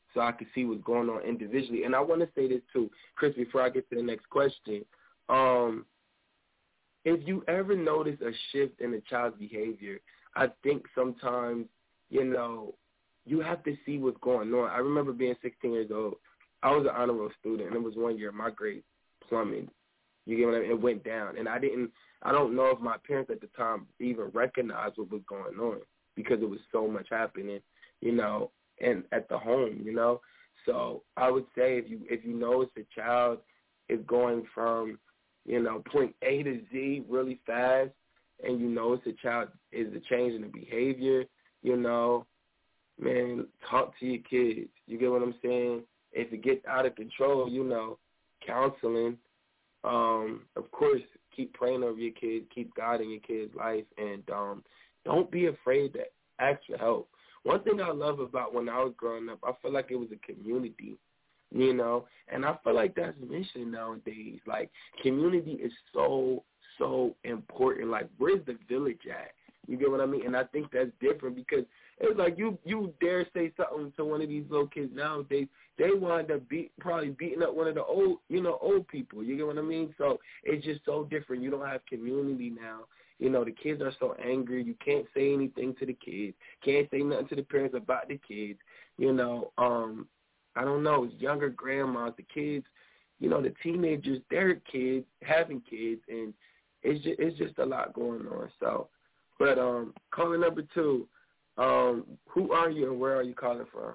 so I could see what's going on individually. And I want to say this too, Chris, before I get to the next question. Um, if you ever notice a shift in a child's behavior, I think sometimes, you know, you have to see what's going on. I remember being sixteen years old. I was an honor roll student, and it was one year my grades plummeted. You get what I mean? It went down, and I didn't. I don't know if my parents at the time even recognized what was going on because it was so much happening, you know, and at the home, you know. So I would say if you if you notice a child is going from, you know, point A to Z really fast, and you notice a child is a change in the behavior, you know, man, talk to your kids. You get what I'm saying? If it gets out of control, you know, counseling. Um, of course, keep praying over your kids, keep guiding your kids' life, and um, don't be afraid to ask for help. One thing I love about when I was growing up, I feel like it was a community, you know, and I feel like that's missing nowadays. Like, community is so, so important. Like, where's the village at? You get what I mean? And I think that's different because it's like you you dare say something to one of these little kids nowadays, they wind up beat, probably beating up one of the old, you know, old people. You get what I mean? So it's just so different. You don't have community now. You know, the kids are so angry. You can't say anything to the kids. Can't say nothing to the parents about the kids. You know, um, I don't know. It's younger grandmas, the kids, you know, the teenagers, they're kids, having kids, and it's just, it's just a lot going on. So, but um, caller number two, um, who are you and where are you calling from?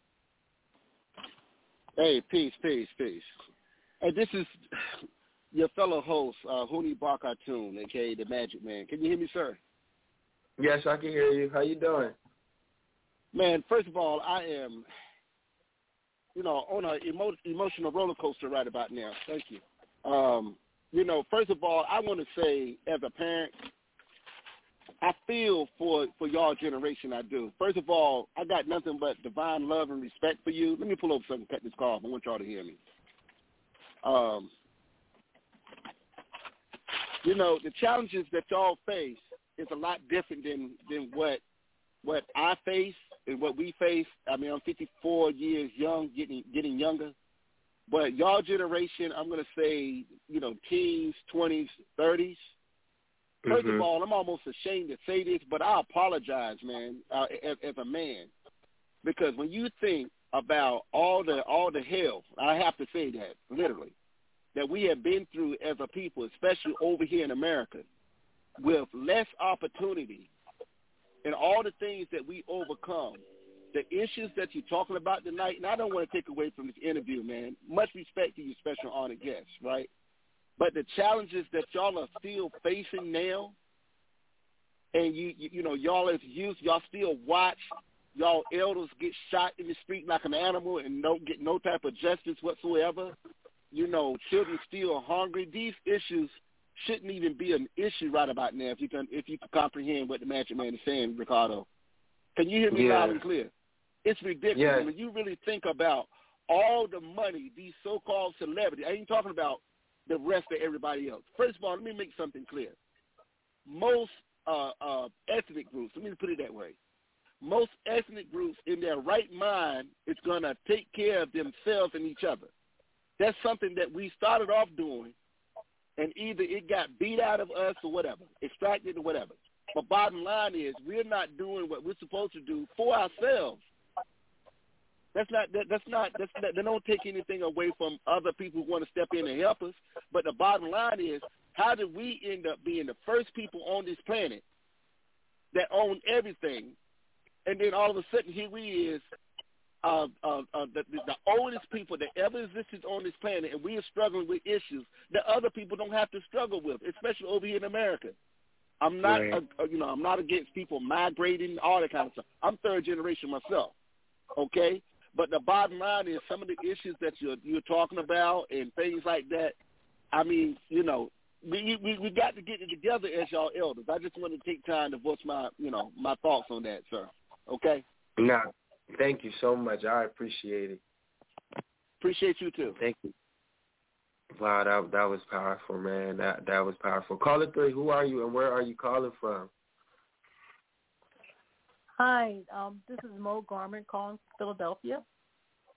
Hey, peace, peace, peace. Hey, this is your fellow host, uh, Hooney Barkatoon, a k a. The Magic Man. Can you hear me, sir? Yes, I can hear you. How you doing? Man, first of all, I am, you know, on an emo- emotional roller coaster right about now. Thank you. Um, you know, first of all, I want to say as a parent, I feel for, for y'all generation, I do. First of all, I got nothing but divine love and respect for you. Let me pull over something and cut this call off. I want y'all to hear me. Um, you know, the challenges that y'all face is a lot different than, than what what I face and what we face. I mean, I'm fifty-four years young, getting getting younger. But y'all generation, I'm going to say, you know, teens, twenties, thirties. First mm-hmm. of all, I'm almost ashamed to say this, but I apologize, man, uh, as, as a man, because when you think about all the all the hell, I have to say that literally, that we have been through as a people, especially over here in America, with less opportunity and all the things that we overcome, the issues that you're talking about tonight, and I don't want to take away from this interview, man. Much respect to you, special honored guests, right? But the challenges that y'all are still facing now, and you, you, you know, y'all as youth, y'all still watch y'all elders get shot in the street like an animal and don't get no type of justice whatsoever. You know, children still hungry. These issues shouldn't even be an issue right about now. If you can, if you can comprehend what the Magic Man is saying, Ricardo, can you hear me yeah. loud and clear? It's ridiculous yeah. when you really think about all the money these so-called celebrities. I ain't talking about the rest of everybody else. First of all, let me make something clear. Most uh, uh, ethnic groups, let me put it that way, most ethnic groups in their right mind is going to take care of themselves and each other. That's something that we started off doing, and either it got beat out of us or whatever, extracted or whatever. But bottom line is we're not doing what we're supposed to do for ourselves. That's not that, that's not that's not, they don't take anything away from other people who want to step in and help us. But the bottom line is, how did we end up being the first people on this planet that own everything, and then all of a sudden here we is, uh, uh, uh, the, the oldest people that ever existed on this planet, and we are struggling with issues that other people don't have to struggle with, especially over here in America. I'm not, right. uh, you know, I'm not against people migrating, all that kind of stuff. I'm third generation myself, okay. But the bottom line is some of the issues that you're, you're talking about and things like that, I mean, you know, we, we we got to get it together as y'all elders. I just want to take time to voice my, you know, my thoughts on that, sir. Okay? No, thank you so much. I appreciate it. Appreciate you, too. Thank you. Wow, that that was powerful, man. That that was powerful. Caller three, who are you and where are you calling from? Hi, um, this is Mo Garment calling from Philadelphia.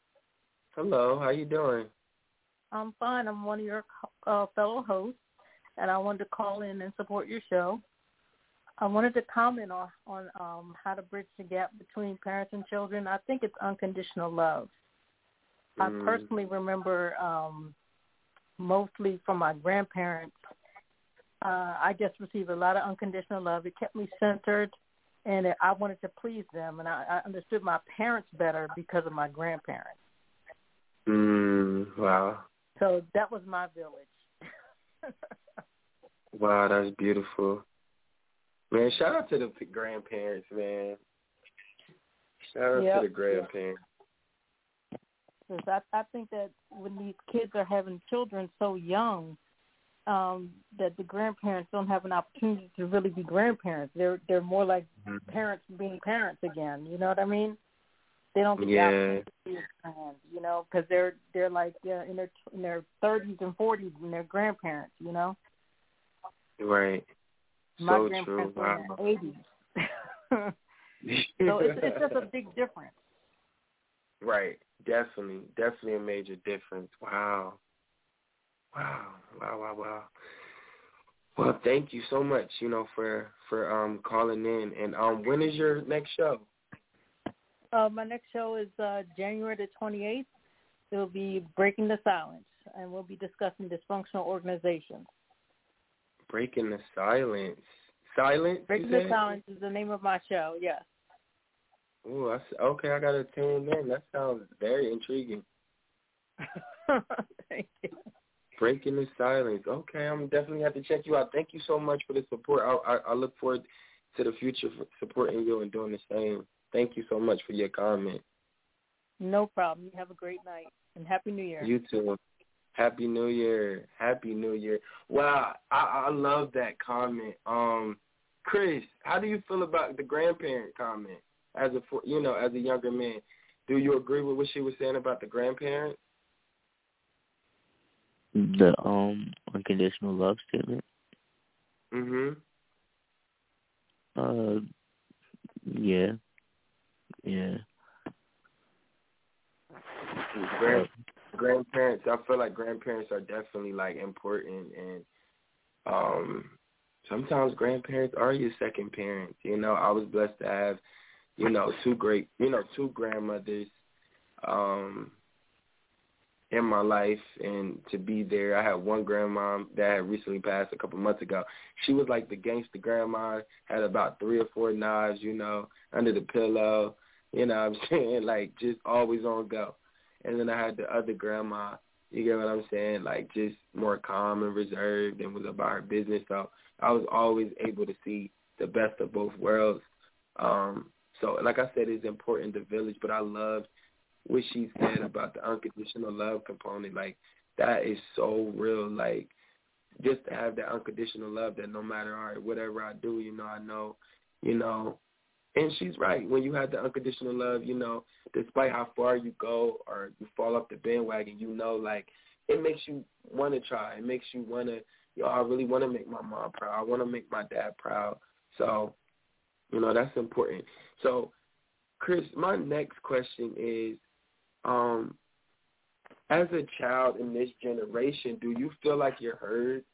Hello, how you doing? I'm fine. I'm one of your uh, fellow hosts, and I wanted to call in and support your show. I wanted to comment on, on um, how to bridge the gap between parents and children. I think it's unconditional love. Mm. I personally remember um, mostly from my grandparents, uh, I just received a lot of unconditional love. It kept me centered, and it, I wanted to please them, and I, I understood my parents better because of my grandparents. Mm, wow. So that was my village. Wow, that's beautiful. Man, shout out to the grandparents, man. Shout out yep, to the grandparents. Yep. I, I think that when these kids are having children so young, um, that the grandparents don't have an opportunity to really be grandparents. They're they're more like mm-hmm. parents being parents again. You know what I mean? They don't get yeah. the opportunity to be parents, you know, because they're they're like uh, in their in their thirties and forties and they're grandparents. You know? Right. My so grandparents true. were Wow. in their eighties. So it's, it's just a big difference. Right. Definitely. Definitely a major difference. Wow. Wow. Wow, wow, wow. Well, thank you so much, you know, for, for um calling in. And um when is your next show? Uh, my next show is uh, January the twenty-eighth. It will be Breaking the Silence, and we'll be discussing dysfunctional organizations. Breaking the Silence. Silence? Breaking the Silence is the name of my show, yes. Oh, okay, I got to tune in. That sounds very intriguing. Thank you. Breaking the Silence. Okay, I'm definitely have to check you out. Thank you so much for the support. I, I, I look forward to the future for supporting you and doing the same. Thank you so much for your comment. No problem. You have a great night, and Happy New Year. You too. Happy New Year. Happy New Year. Wow, I, I love that comment. Um, Chris, how do you feel about the grandparent comment? As a, you know, as a younger man, do you agree with what she was saying about the grandparents? The um unconditional love statement. Mhm. Uh, yeah, yeah. Grand, grandparents, I feel like grandparents are definitely like important, and um, sometimes grandparents are your second parents. You know, I was blessed to have, you know, two great, you know, two grandmothers um, in my life, and to be there. I had one grandma that had recently passed a couple months ago. She was like the gangster grandma, had about three or four knives, you know, under the pillow, you know what I'm saying, like just always on go. And then I had the other grandma, you get what I'm saying, like just more calm and reserved and was about her business. So I was always able to see the best of both worlds. Um, so like I said, it's important, the village, but I loved what she said about the unconditional love component. Like, that is so real. Like, just to have that unconditional love that no matter, all right, whatever I do, you know, I know, you know. And she's right. When you have the unconditional love, you know, despite how far you go or you fall off the bandwagon, you know, like, it makes you want to try. It makes you want to, yo, I really want to make my mom proud. I want to make my dad proud. So, you know, that's important. So, Chris, my next question is, um, as a child in this generation, do you feel like you're heard?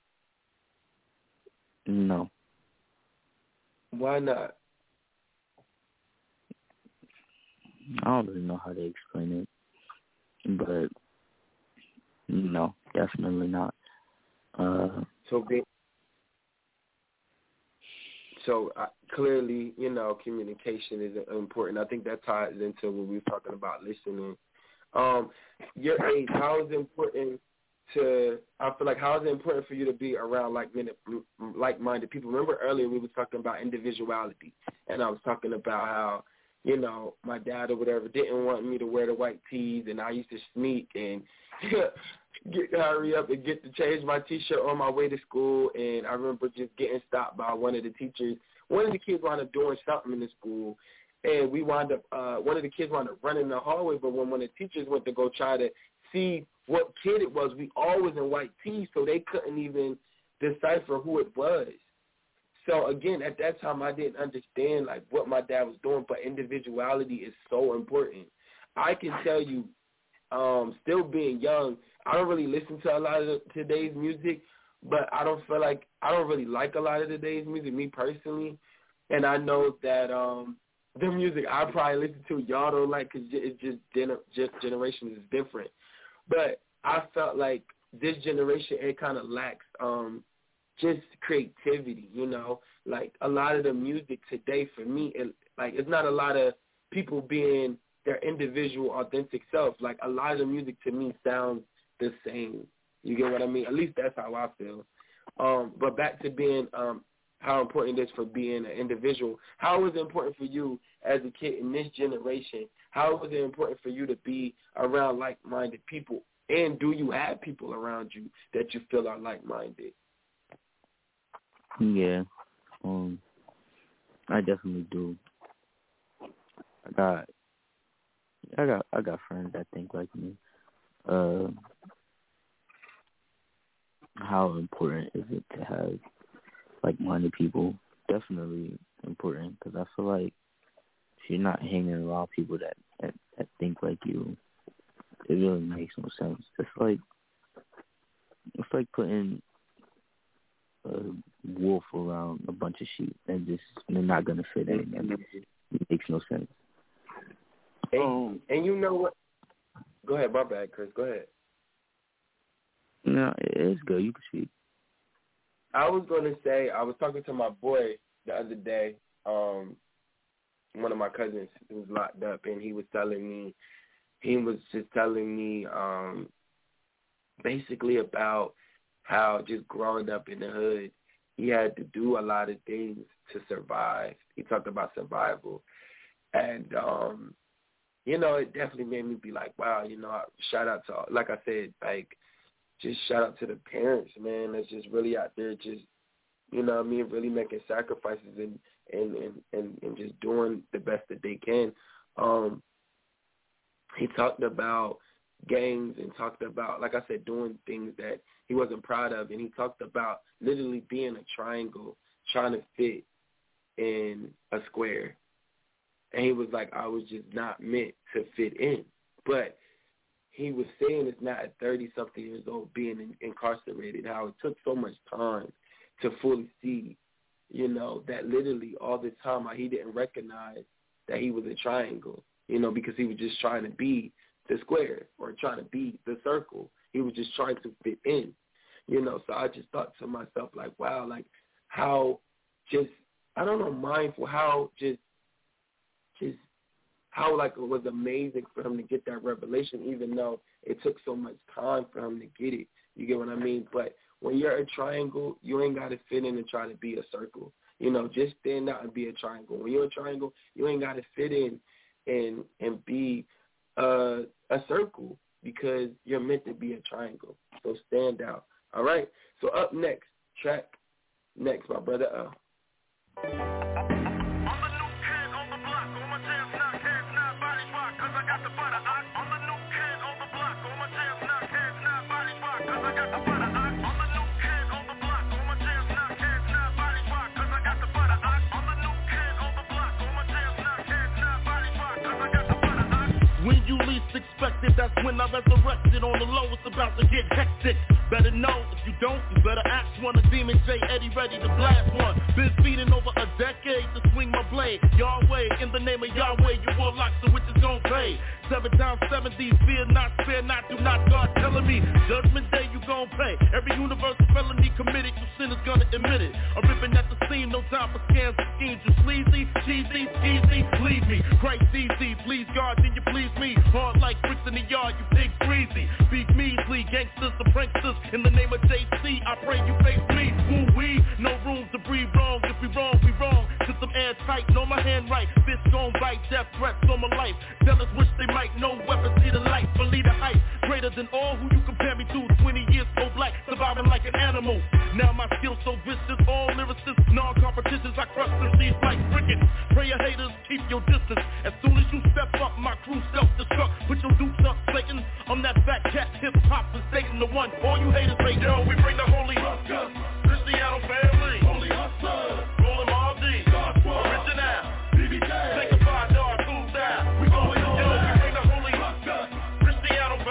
No. Why not? I don't really know how to explain it, but no, definitely not. Uh, so be, so uh, clearly, you know, communication is important. I think that ties into what we were talking about, listening. Um, your age, how is it important to? I feel like how is it important for you to be around like like-minded people? Remember earlier we were talking about individuality, and I was talking about how, you know, my dad or whatever didn't want me to wear the white tees, and I used to sneak and get hurry up and get to change my T-shirt on my way to school. And I remember just getting stopped by one of the teachers. One of the kids wound up doing something in the school, and we wound up, uh, one of the kids wound up running in the hallway, but when one of the teachers went to go try to see what kid it was, we all was in white tees, so they couldn't even decipher who it was. So, again, at that time, I didn't understand, like, what my dad was doing, but individuality is so important. I can tell you um, still being young, I don't really listen to a lot of today's music, but I don't feel like I don't really like a lot of today's music, me personally. And I know that um, the music I probably listen to, y'all don't like because it's just, gener- just generation is different. But I felt like this generation, it kind of lacks um, just creativity, you know. Like a lot of the music today for me, it, like it's not a lot of people being their individual authentic self. Like a lot of the music to me sounds the same. You get what I mean? At least that's how I feel. Um, but back to being um, how important it is for being an individual. How is it important for you as a kid in this generation? How is it important for you to be around like-minded people? And do you have people around you that you feel are like-minded? Yeah, um, I definitely do. I got, I got, I got friends that think like me. Uh, how important is it to have like-minded people? Definitely important, because I feel like if you're not hanging around people that, that, that think like you, it really makes no sense. It's like it's like putting a wolf around a bunch of sheep and just they're not gonna fit in. And it makes no sense. And, um, and you know what? Go ahead, my bad, Chris. Go ahead. No, it's good. You can speak. I was going to say, I was talking to my boy the other day, um, one of my cousins who was locked up, and he was telling me, he was just telling me um, basically about how just growing up in the hood, he had to do a lot of things to survive. He talked about survival. And, um, you know, it definitely made me be like, wow, you know, shout out to, like I said, like, just shout out to the parents, man, that's just really out there just, you know what I mean, really making sacrifices and, and, and, and, and just doing the best that they can. Um, he talked about gangs and talked about, like I said, doing things that he wasn't proud of. And he talked about literally being a triangle, trying to fit in a square. And he was like, I was just not meant to fit in. But he was saying it's not at thirty-something years old being in, incarcerated, how it took so much time to fully see, you know, that literally all the time how he didn't recognize that he was a triangle, you know, because he was just trying to be the square or trying to be the circle. He was just trying to fit in, you know. So I just thought to myself, like, wow, like how just, I don't know, mindful, how just, just, how, like, it was amazing for him to get that revelation, even though it took so much time for him to get it. You get what I mean? But when you're a triangle, you ain't got to fit in and try to be a circle. You know, just stand out and be a triangle. When you're a triangle, you ain't got to fit in and and be uh, a circle because you're meant to be a triangle. So stand out. All right? So up next, track next, my brother L. When you least expect it, that's when I resurrected. On the low, it's about to get hectic. Better know, if you don't, you better ask one. A Demon J, Eddie ready to blast one. Been feeding over a decade to swing my blade. Yahweh, in the name of Yahweh, you warlocks the witches gon' pay. Seven times seventy, fear not, spare not, do not, God telling me. Judgment day, you gon' pay. Every universal felony committed, you sinners gonna admit it. I'm ripping at the scene, no time for scams and schemes. You sleazy, cheesy, skeezy, leave me. Christ easy, please God, then you please me. Hard like bricks in the yard, you pigs breezy. Speak measly, gangsters, the pranksters. In the name of J C, I pray you face me. Woo-wee, no room to breathe wrong. If we wrong, we wrong. System airtight, know my hand right. Fist gon' bite, death threats on my life. Jealous wish they might, no weapons, see the light. Believe the hype, greater than all who you compare me to. Twenty years old black, surviving like an animal. Now my skills so vicious, all lyricists, non-competitions. I crush them seeds like crickets. Prayer haters, keep your distance. As soon as you step up, my crew self-destruct. Put your dukes up, Satan. I'm that fat cat, hip-hop, and Satan the one. All you haters say, yo, we bring the holy hustlers, Cristiano family, holy hustlers, Rolling Mardi, original, B B J, take a five dollar food down. We going, yo, we bring the holy hustlers, Cristiano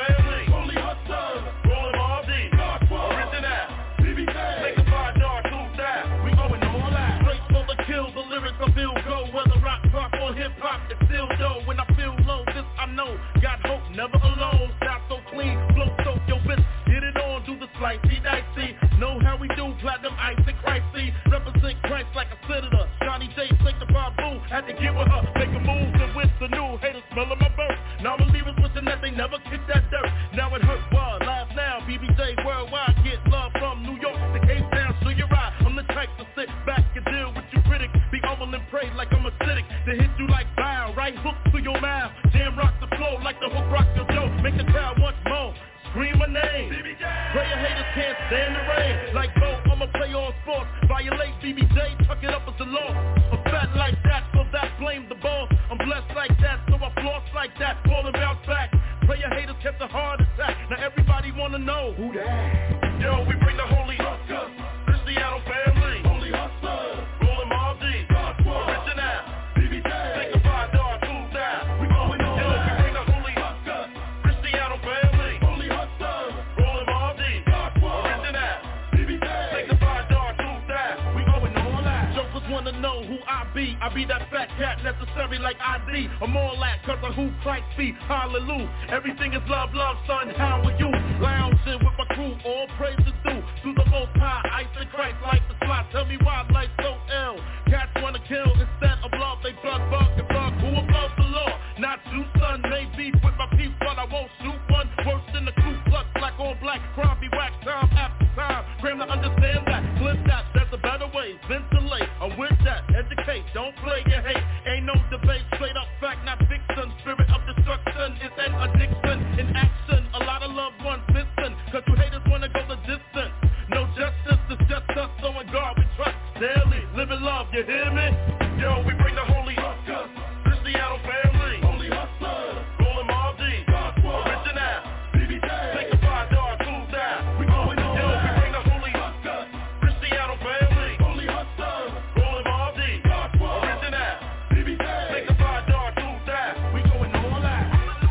never alone. Stop so clean, flow so your bitch. Get it on, do the slicey dicey. Know how we do, platinum ice and Christy. Represent Christ like a senator. Johnny J, sanctified boo. Had to get with her, make a move and with the new haters smelling my burp. Now believers wishing that they never kick that dirt. Now it hurt, well, laugh now. B B J worldwide, get love from New York to Cape Town. So you ride. I'm the type to sit back and deal with you critics. Be humble and pray like I'm acidic. To hit you like bow, right hook to your mouth. Jam rock the flow like the hook rock your dough. Make the crowd want more. Scream my name. Prayer haters can't stand the rain. Like Bo, I'ma play all sports. Violate B B J, tuck it up as the law. I'm fat like that, so that blame the boss. I'm blessed like that, so I floss like that. Fall and bounce back. Prayer haters kept a heart attack. Now everybody wanna know who that? Yo, we bring the holy hustlers. The Seattle family. Holy hustlers. Rolling Marl D. Original. B B J. Take a five dog, cool down. We going on. Yo, we bring the holy hustlers. The Seattle family. Holy hustlers. Rolling Marl D. Original. B B J. Take a five dog, cool down. We going on that. Jokers wanna know who I be. I be that fat cat necessary like I D. I'm all that cause of who Christ be. Hallelujah. Everything is love, love, son. How are you? Lounging with my crew. All praises due to the most high. Ice and Christ like the slot. Tell me why life's so ill. Cats wanna kill instead of love. They blood bug and bug. Who above the law? Not you, son. May beef with my peace, but I won't shoot one. Worse than the Ku Klux. Black on black. Crime be whacked time after time. Cram to understand that. Clip that. There's a better way. Ventilate. I'm with that. Educate. Don't play your hate. Ain't no debate. Straight up fact, not fiction. Spirit of destruction is an addiction. In action. A lot of loved ones listen. Cause you haters wanna go the distance. No justice, it's just us, so in God we trust daily. Live in love, you hear me? Yo, we bring the holy hustlers. The Seattle family. Holy hustlers. Rolling Marl D. Original. B B J. Take a five dog, cool down. We going on. Yo, we bring the holy hustlers. The Seattle family. Holy hustlers. Rolling Marl D. Original. B B J. Take a five dog, cool down. We going on that.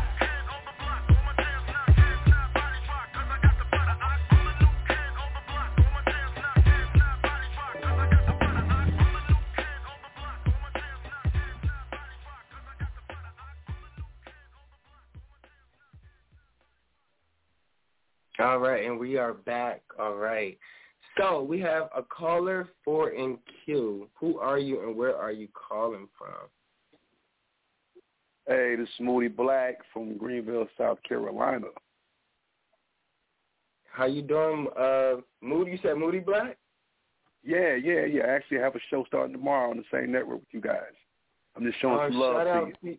All right, and we are back. All right. So we have a caller four in queue. Who are you and where are you calling from? Hey, this is Moody Black from Greenville, South Carolina. How you doing, uh, Moody? You said Moody Black? Yeah, yeah, yeah. I actually have a show starting tomorrow on the same network with you guys. I'm just showing uh, some love shout to out you. To,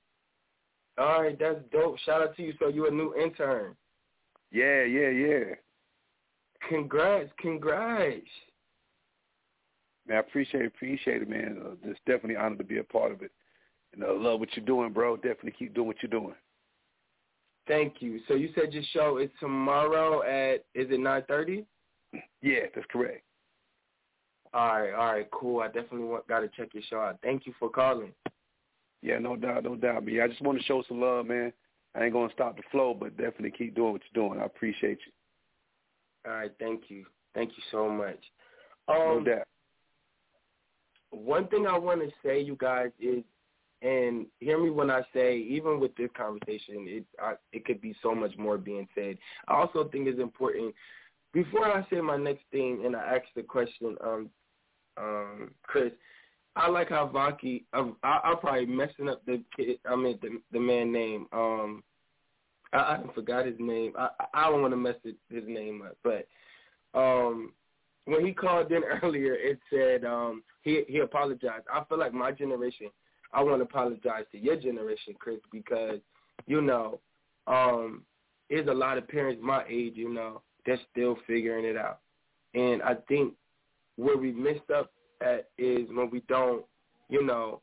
all right, that's dope. Shout out to you. So you're a new intern. Yeah, yeah, yeah. Congrats, congrats. Man, I appreciate it, appreciate it, man. Uh, it's definitely honored to be a part of it. And I uh, love what you're doing, bro. Definitely keep doing what you're doing. Thank you. So you said your show is tomorrow at, is it nine thirty? Yeah, that's correct. All right, all right, cool. I definitely want, got to check your show out. Thank you for calling. Yeah, no doubt, no doubt. But yeah, I just want to show some love, man. I ain't going to stop the flow, but definitely keep doing what you're doing. I appreciate you. All right, thank you. Thank you so much. no Um, doubt. One thing I want to say, you guys, is, and hear me when I say, even with this conversation, it I, it could be so much more being said. I also think it's important, before I say my next thing and I ask the question, um, um, Chris, I like how Vaki, I, I, I'm probably messing up the kid, I mean, the, the man name. Um, I, I forgot his name. I, I don't want to mess it, his name up, but um, when he called in earlier, it said um, he he apologized. I feel like my generation, I want to apologize to your generation, Chris, because, you know, um, there's a lot of parents my age, you know, they're still figuring it out. And I think where we messed up at is when we don't, you know,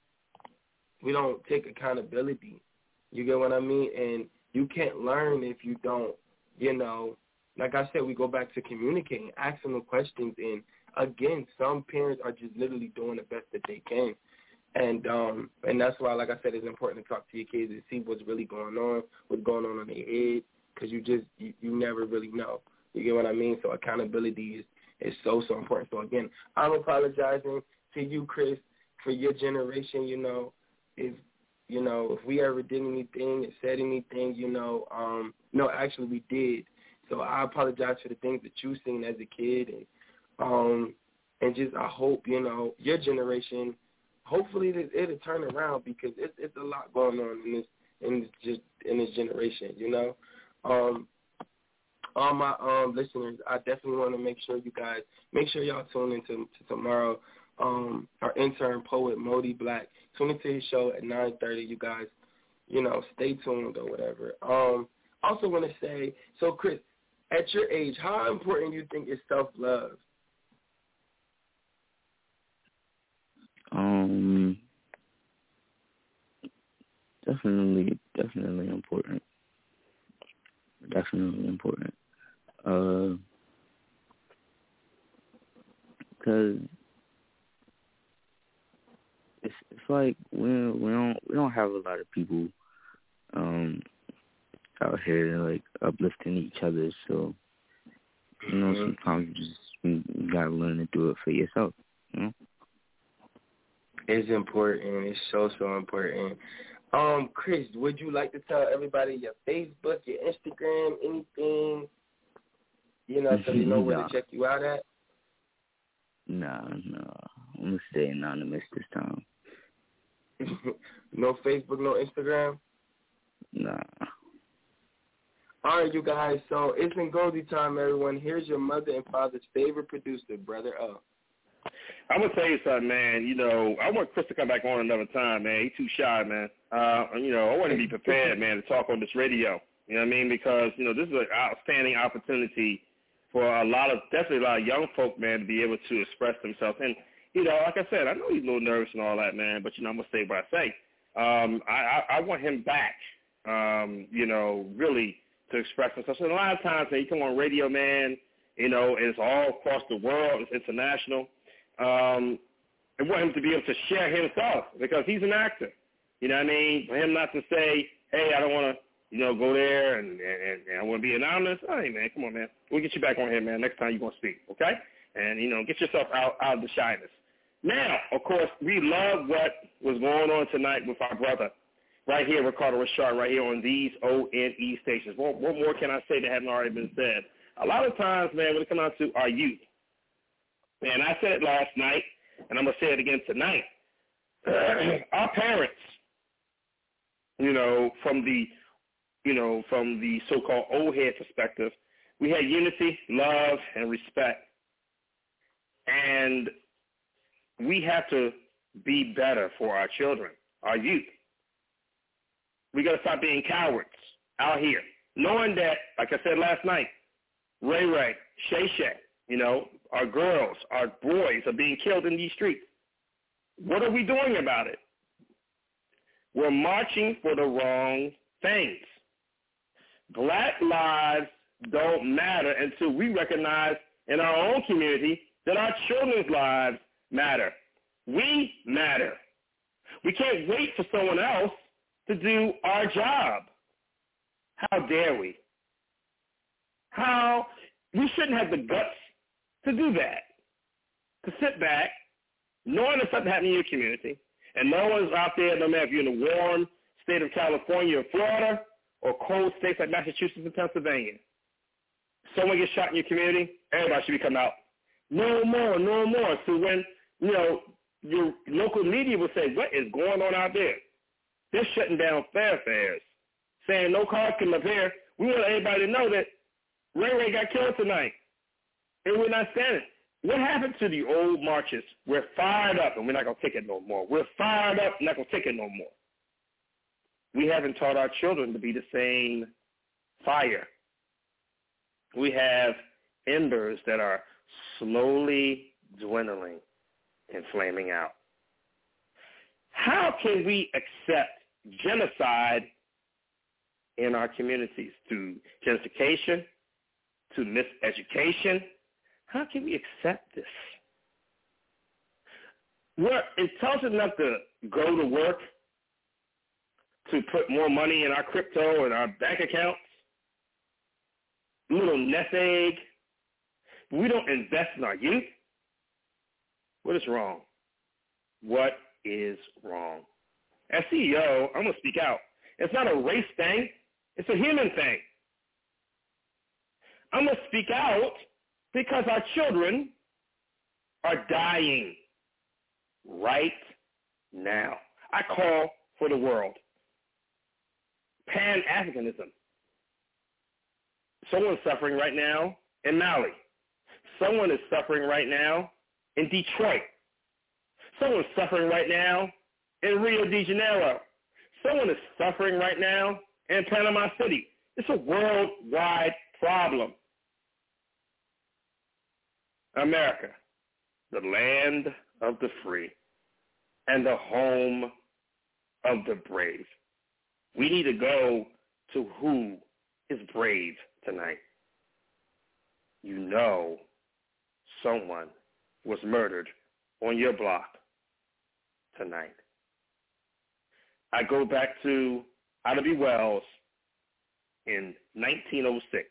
we don't take accountability. You get what I mean? And you can't learn if you don't, you know, like I said, we go back to communicating, asking them questions. And, again, some parents are just literally doing the best that they can. And um, and that's why, like I said, it's important to talk to your kids and see what's really going on, what's going on in their head, because you just, you, you never really know. You get what I mean? So accountability is, is so, so important. So, again, I'm apologizing to you, Chris, for your generation, you know. If you know, if we ever did anything and said anything, you know, um, no, actually we did. So I apologize for the things that you seen as a kid, and um, and just I hope, you know, your generation, hopefully it, it'll turn around, because it's it's a lot going on in this in this just in this generation, you know. Um, all my um listeners, I definitely want to make sure you guys make sure y'all tune into to tomorrow. Um, our intern poet Modi Black, tune into his show at nine thirty. You guys, you know, stay tuned or whatever. Um, also want to say, so Chris, at your age, how important do you think is self-love? Um, definitely, definitely important. Definitely important. Uh, because it's it's like we we don't we don't have a lot of people um out here like uplifting each other. So you know, Mm-hmm. sometimes you just you, you gotta learn to do it for yourself. You know. It's important. It's so, so important. Um, Chris, would you like to tell everybody your Facebook, your Instagram, anything, you know, so they know where nah. to check you out at? Nah, nah. I'm gonna stay anonymous this time. No Facebook, no Instagram? Nah. All right, you guys, so it's Ngozi time, everyone. Here's your mother and father's favorite producer, Brother O. I'm going to tell you something, man. You know, I want Chris to come back on another time, man. He's too shy, man. Uh, you know, I want to be prepared, man, to talk on this radio. You know what I mean? Because, you know, this is an outstanding opportunity for a lot of, definitely a lot of young folk, man, to be able to express themselves. And, you know, like I said, I know he's a little nervous and all that, man, but, you know, I'm going to say what I say. Um, I, I, I want him back, um, you know, really to express himself. So a lot of times, man, you come on radio, man, you know, and it's all across the world. It's international. Um, I want him to be able to share himself, because he's an actor. You know what I mean? For him not to say, hey, I don't want to, you know, go there and, and, and I want to be anonymous. Hey, man, come on, man. We'll get you back on here, man, next time you're going to speak, okay? And, you know, get yourself out, out of the shyness. Now, of course, we love what was going on tonight with our brother right here, Ricardo Rashard, right here on these O N E stations. What, what more can I say that hasn't already been said? A lot of times, man, when it comes down to our youth, and I said it last night, and I'm going to say it again tonight. Our parents, you know, from the, you know, from the so-called old head perspective, we had unity, love, and respect. And we have to be better for our children, our youth. We got to stop being cowards out here, knowing that, like I said last night, Ray Ray, Shay Shay, you know, our girls, our boys are being killed in these streets. What are we doing about it? We're marching for the wrong things. Black lives don't matter until we recognize in our own community that our children's lives matter. We matter. We can't wait for someone else to do our job. How dare we? How? We shouldn't have the guts to do that, to sit back, knowing that something happened in your community, and no one's out there, no matter if you're in a warm state of California or Florida, or cold states like Massachusetts and Pennsylvania. Someone gets shot in your community, everybody should be coming out. No more, no more. So when, you know, your local media will say, what is going on out there? They're shutting down fair fairs, saying no cars come up here. We want everybody to know that Ray Ray got killed tonight, and we're not standing. What happened to the old marches? We're fired up, and we're not going to take it no more. We're fired up, and not going to take it no more. We haven't taught our children to be the same fire. We have embers that are slowly dwindling and flaming out. How can we accept genocide in our communities? Through gentrification, to miseducation? How can we accept this? We're intelligent enough to go to work, to put more money in our crypto and our bank accounts, a little nest egg. We don't invest in our youth. What is wrong? What is wrong? as C E O, I'm going to speak out. It's not a race thing. It's a human thing. I'm going to speak out because our children are dying right now. I call for the world. Pan-Africanism. Someone's suffering right now in Mali. Someone is suffering right now in Detroit. Someone's suffering right now in Rio de Janeiro. Someone is suffering right now in Panama City. It's a worldwide problem. America, the land of the free and the home of the brave. We need to go to who is brave tonight. You know someone was murdered on your block tonight. I go back to Ida B. Wells in nineteen oh six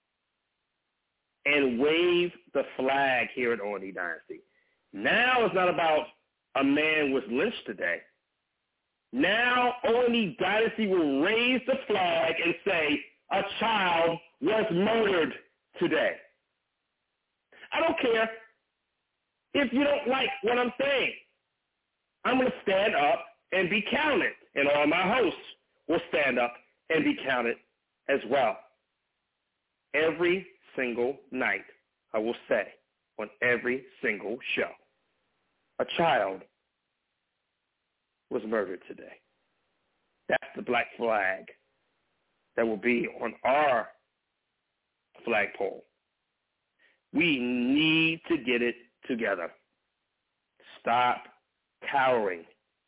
and wave the flag here at O and E Dynasty. Now it's not about a man was lynched today. Now O and E Dynasty will raise the flag and say a child was murdered today. I don't care if you don't like what I'm saying. I'm going to stand up and be counted, and all my hosts will stand up and be counted as well. Every single night, I will say, on every single show, a child was murdered today. That's the black flag that will be on our flagpole. We need to get it together. Stop cowering.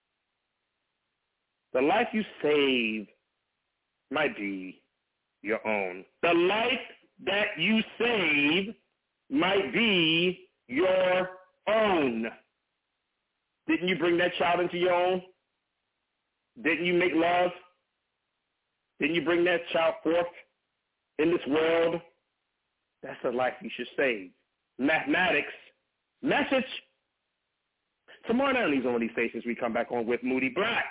The life you save might be your own. The life that you save might be your own. Didn't you bring that child into your own? Didn't you make love? Didn't you bring that child forth in this world? That's the life you should save. Mathematics. Message. Tomorrow night on these, on these stations, we come back on with Moody Black.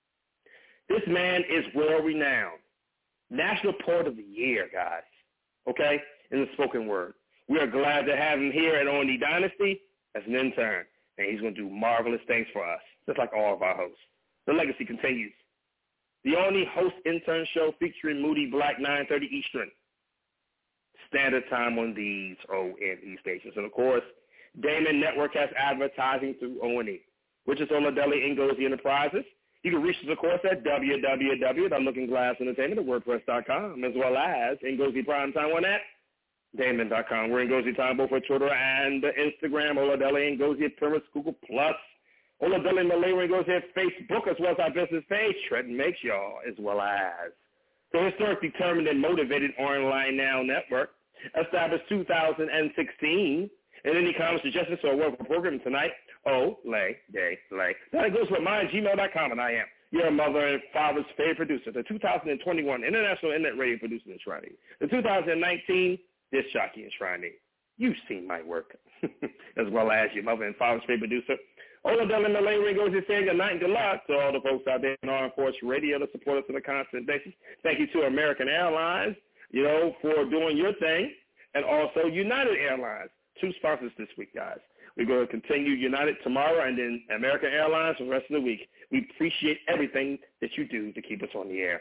This man is world-renowned. National Poet of the Year, guys. Okay? In the spoken word. We are glad to have him here at O and E Dynasty as an intern. And he's going to do marvelous things for us, just like all of our hosts. The legacy continues. The only host intern show featuring Moody Black, nine thirty Eastern Standard Time on these O and E stations. And, of course, Damon Network has advertising through O and E, which is Oladeli Ngozi Enterprises. You can reach us, of course, at w w w dot looking glass entertainment at wordpress dot com, as well as Ngozi Primetime one at damon dot com. We're Ngozi Time both for Twitter and Instagram. Oladeli Ngozi at Primus, Google Plus. Oladeli Malay Ngozi at Facebook, as well as our business page, Trenton Makes Y'all, as well as the historically determined and motivated Online Now Network, established two thousand sixteen. And any comments, suggestions, or work for programming tonight, oh, lay, day, lay. That goes with my gmail dot com, and I am your mother and father's favorite producer, the two thousand twenty-one International Internet Radio Producer in Shrine, the two thousand nineteen Disc Jockey in Shrine. You've seen my work, as well as your mother and father's favorite producer. Oladeli Malay Ringo is saying good night and good luck to all the folks out there in Armed Force Radio that support us on a constant basis. Thank you to American Airlines, you know, for doing your thing, and also United Airlines. Two sponsors this week, guys. We're going to continue United tomorrow and then American Airlines for the rest of the week. We appreciate everything that you do to keep us on the air.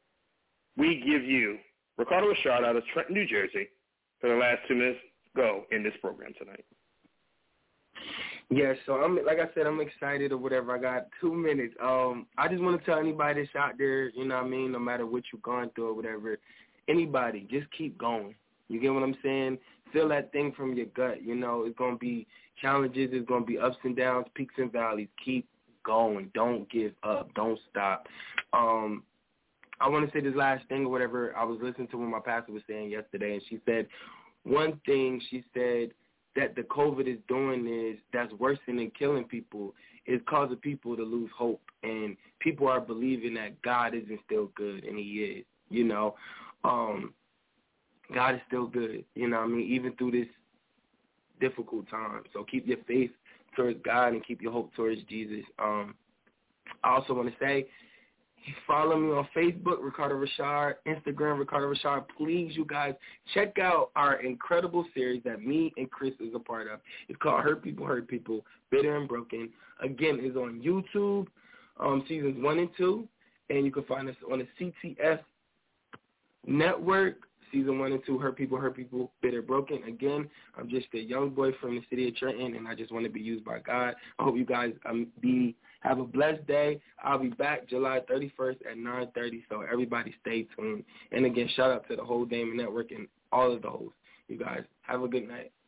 We give you Ricardo Richard out of Trenton, New Jersey, for the last two minutes go in this program tonight. Yeah, so I'm like I said, I'm excited or whatever. I got two minutes. Um, I just want to tell anybody that's out there, you know what I mean, no matter what you're going through or whatever, anybody, just keep going. You get what I'm saying? Feel that thing from your gut. You know, it's going to be challenges. It's going to be ups and downs, peaks and valleys. Keep going. Don't give up. Don't stop. Um, I want to say this last thing or whatever. I was listening to what my pastor was saying yesterday, and she said one thing she said that the COVID is doing is that's worse than killing people is causing people to lose hope. And people are believing that God isn't still good, and he is, you know. Um God is still good, you know what I mean, even through this difficult time. So keep your faith towards God and keep your hope towards Jesus. Um, I also want to say, follow me on Facebook, Ricardo Rashard, Instagram, Ricardo Rashard. Please, you guys, check out our incredible series that me and Chris is a part of. It's called Hurt People, Hurt People, Bitter and Broken. Again, it's on YouTube, um, seasons one and two, and you can find us on the C T S network, season one and two, Hurt People, Hurt People, Bitter, Broken. Again, I'm just a young boy from the city of Trenton, and I just want to be used by God. I hope you guys um, be have a blessed day. I'll be back July thirty-first at nine thirty, so everybody stay tuned. And again, shout out to the whole Damon Network and all of the hosts. You guys have a good night.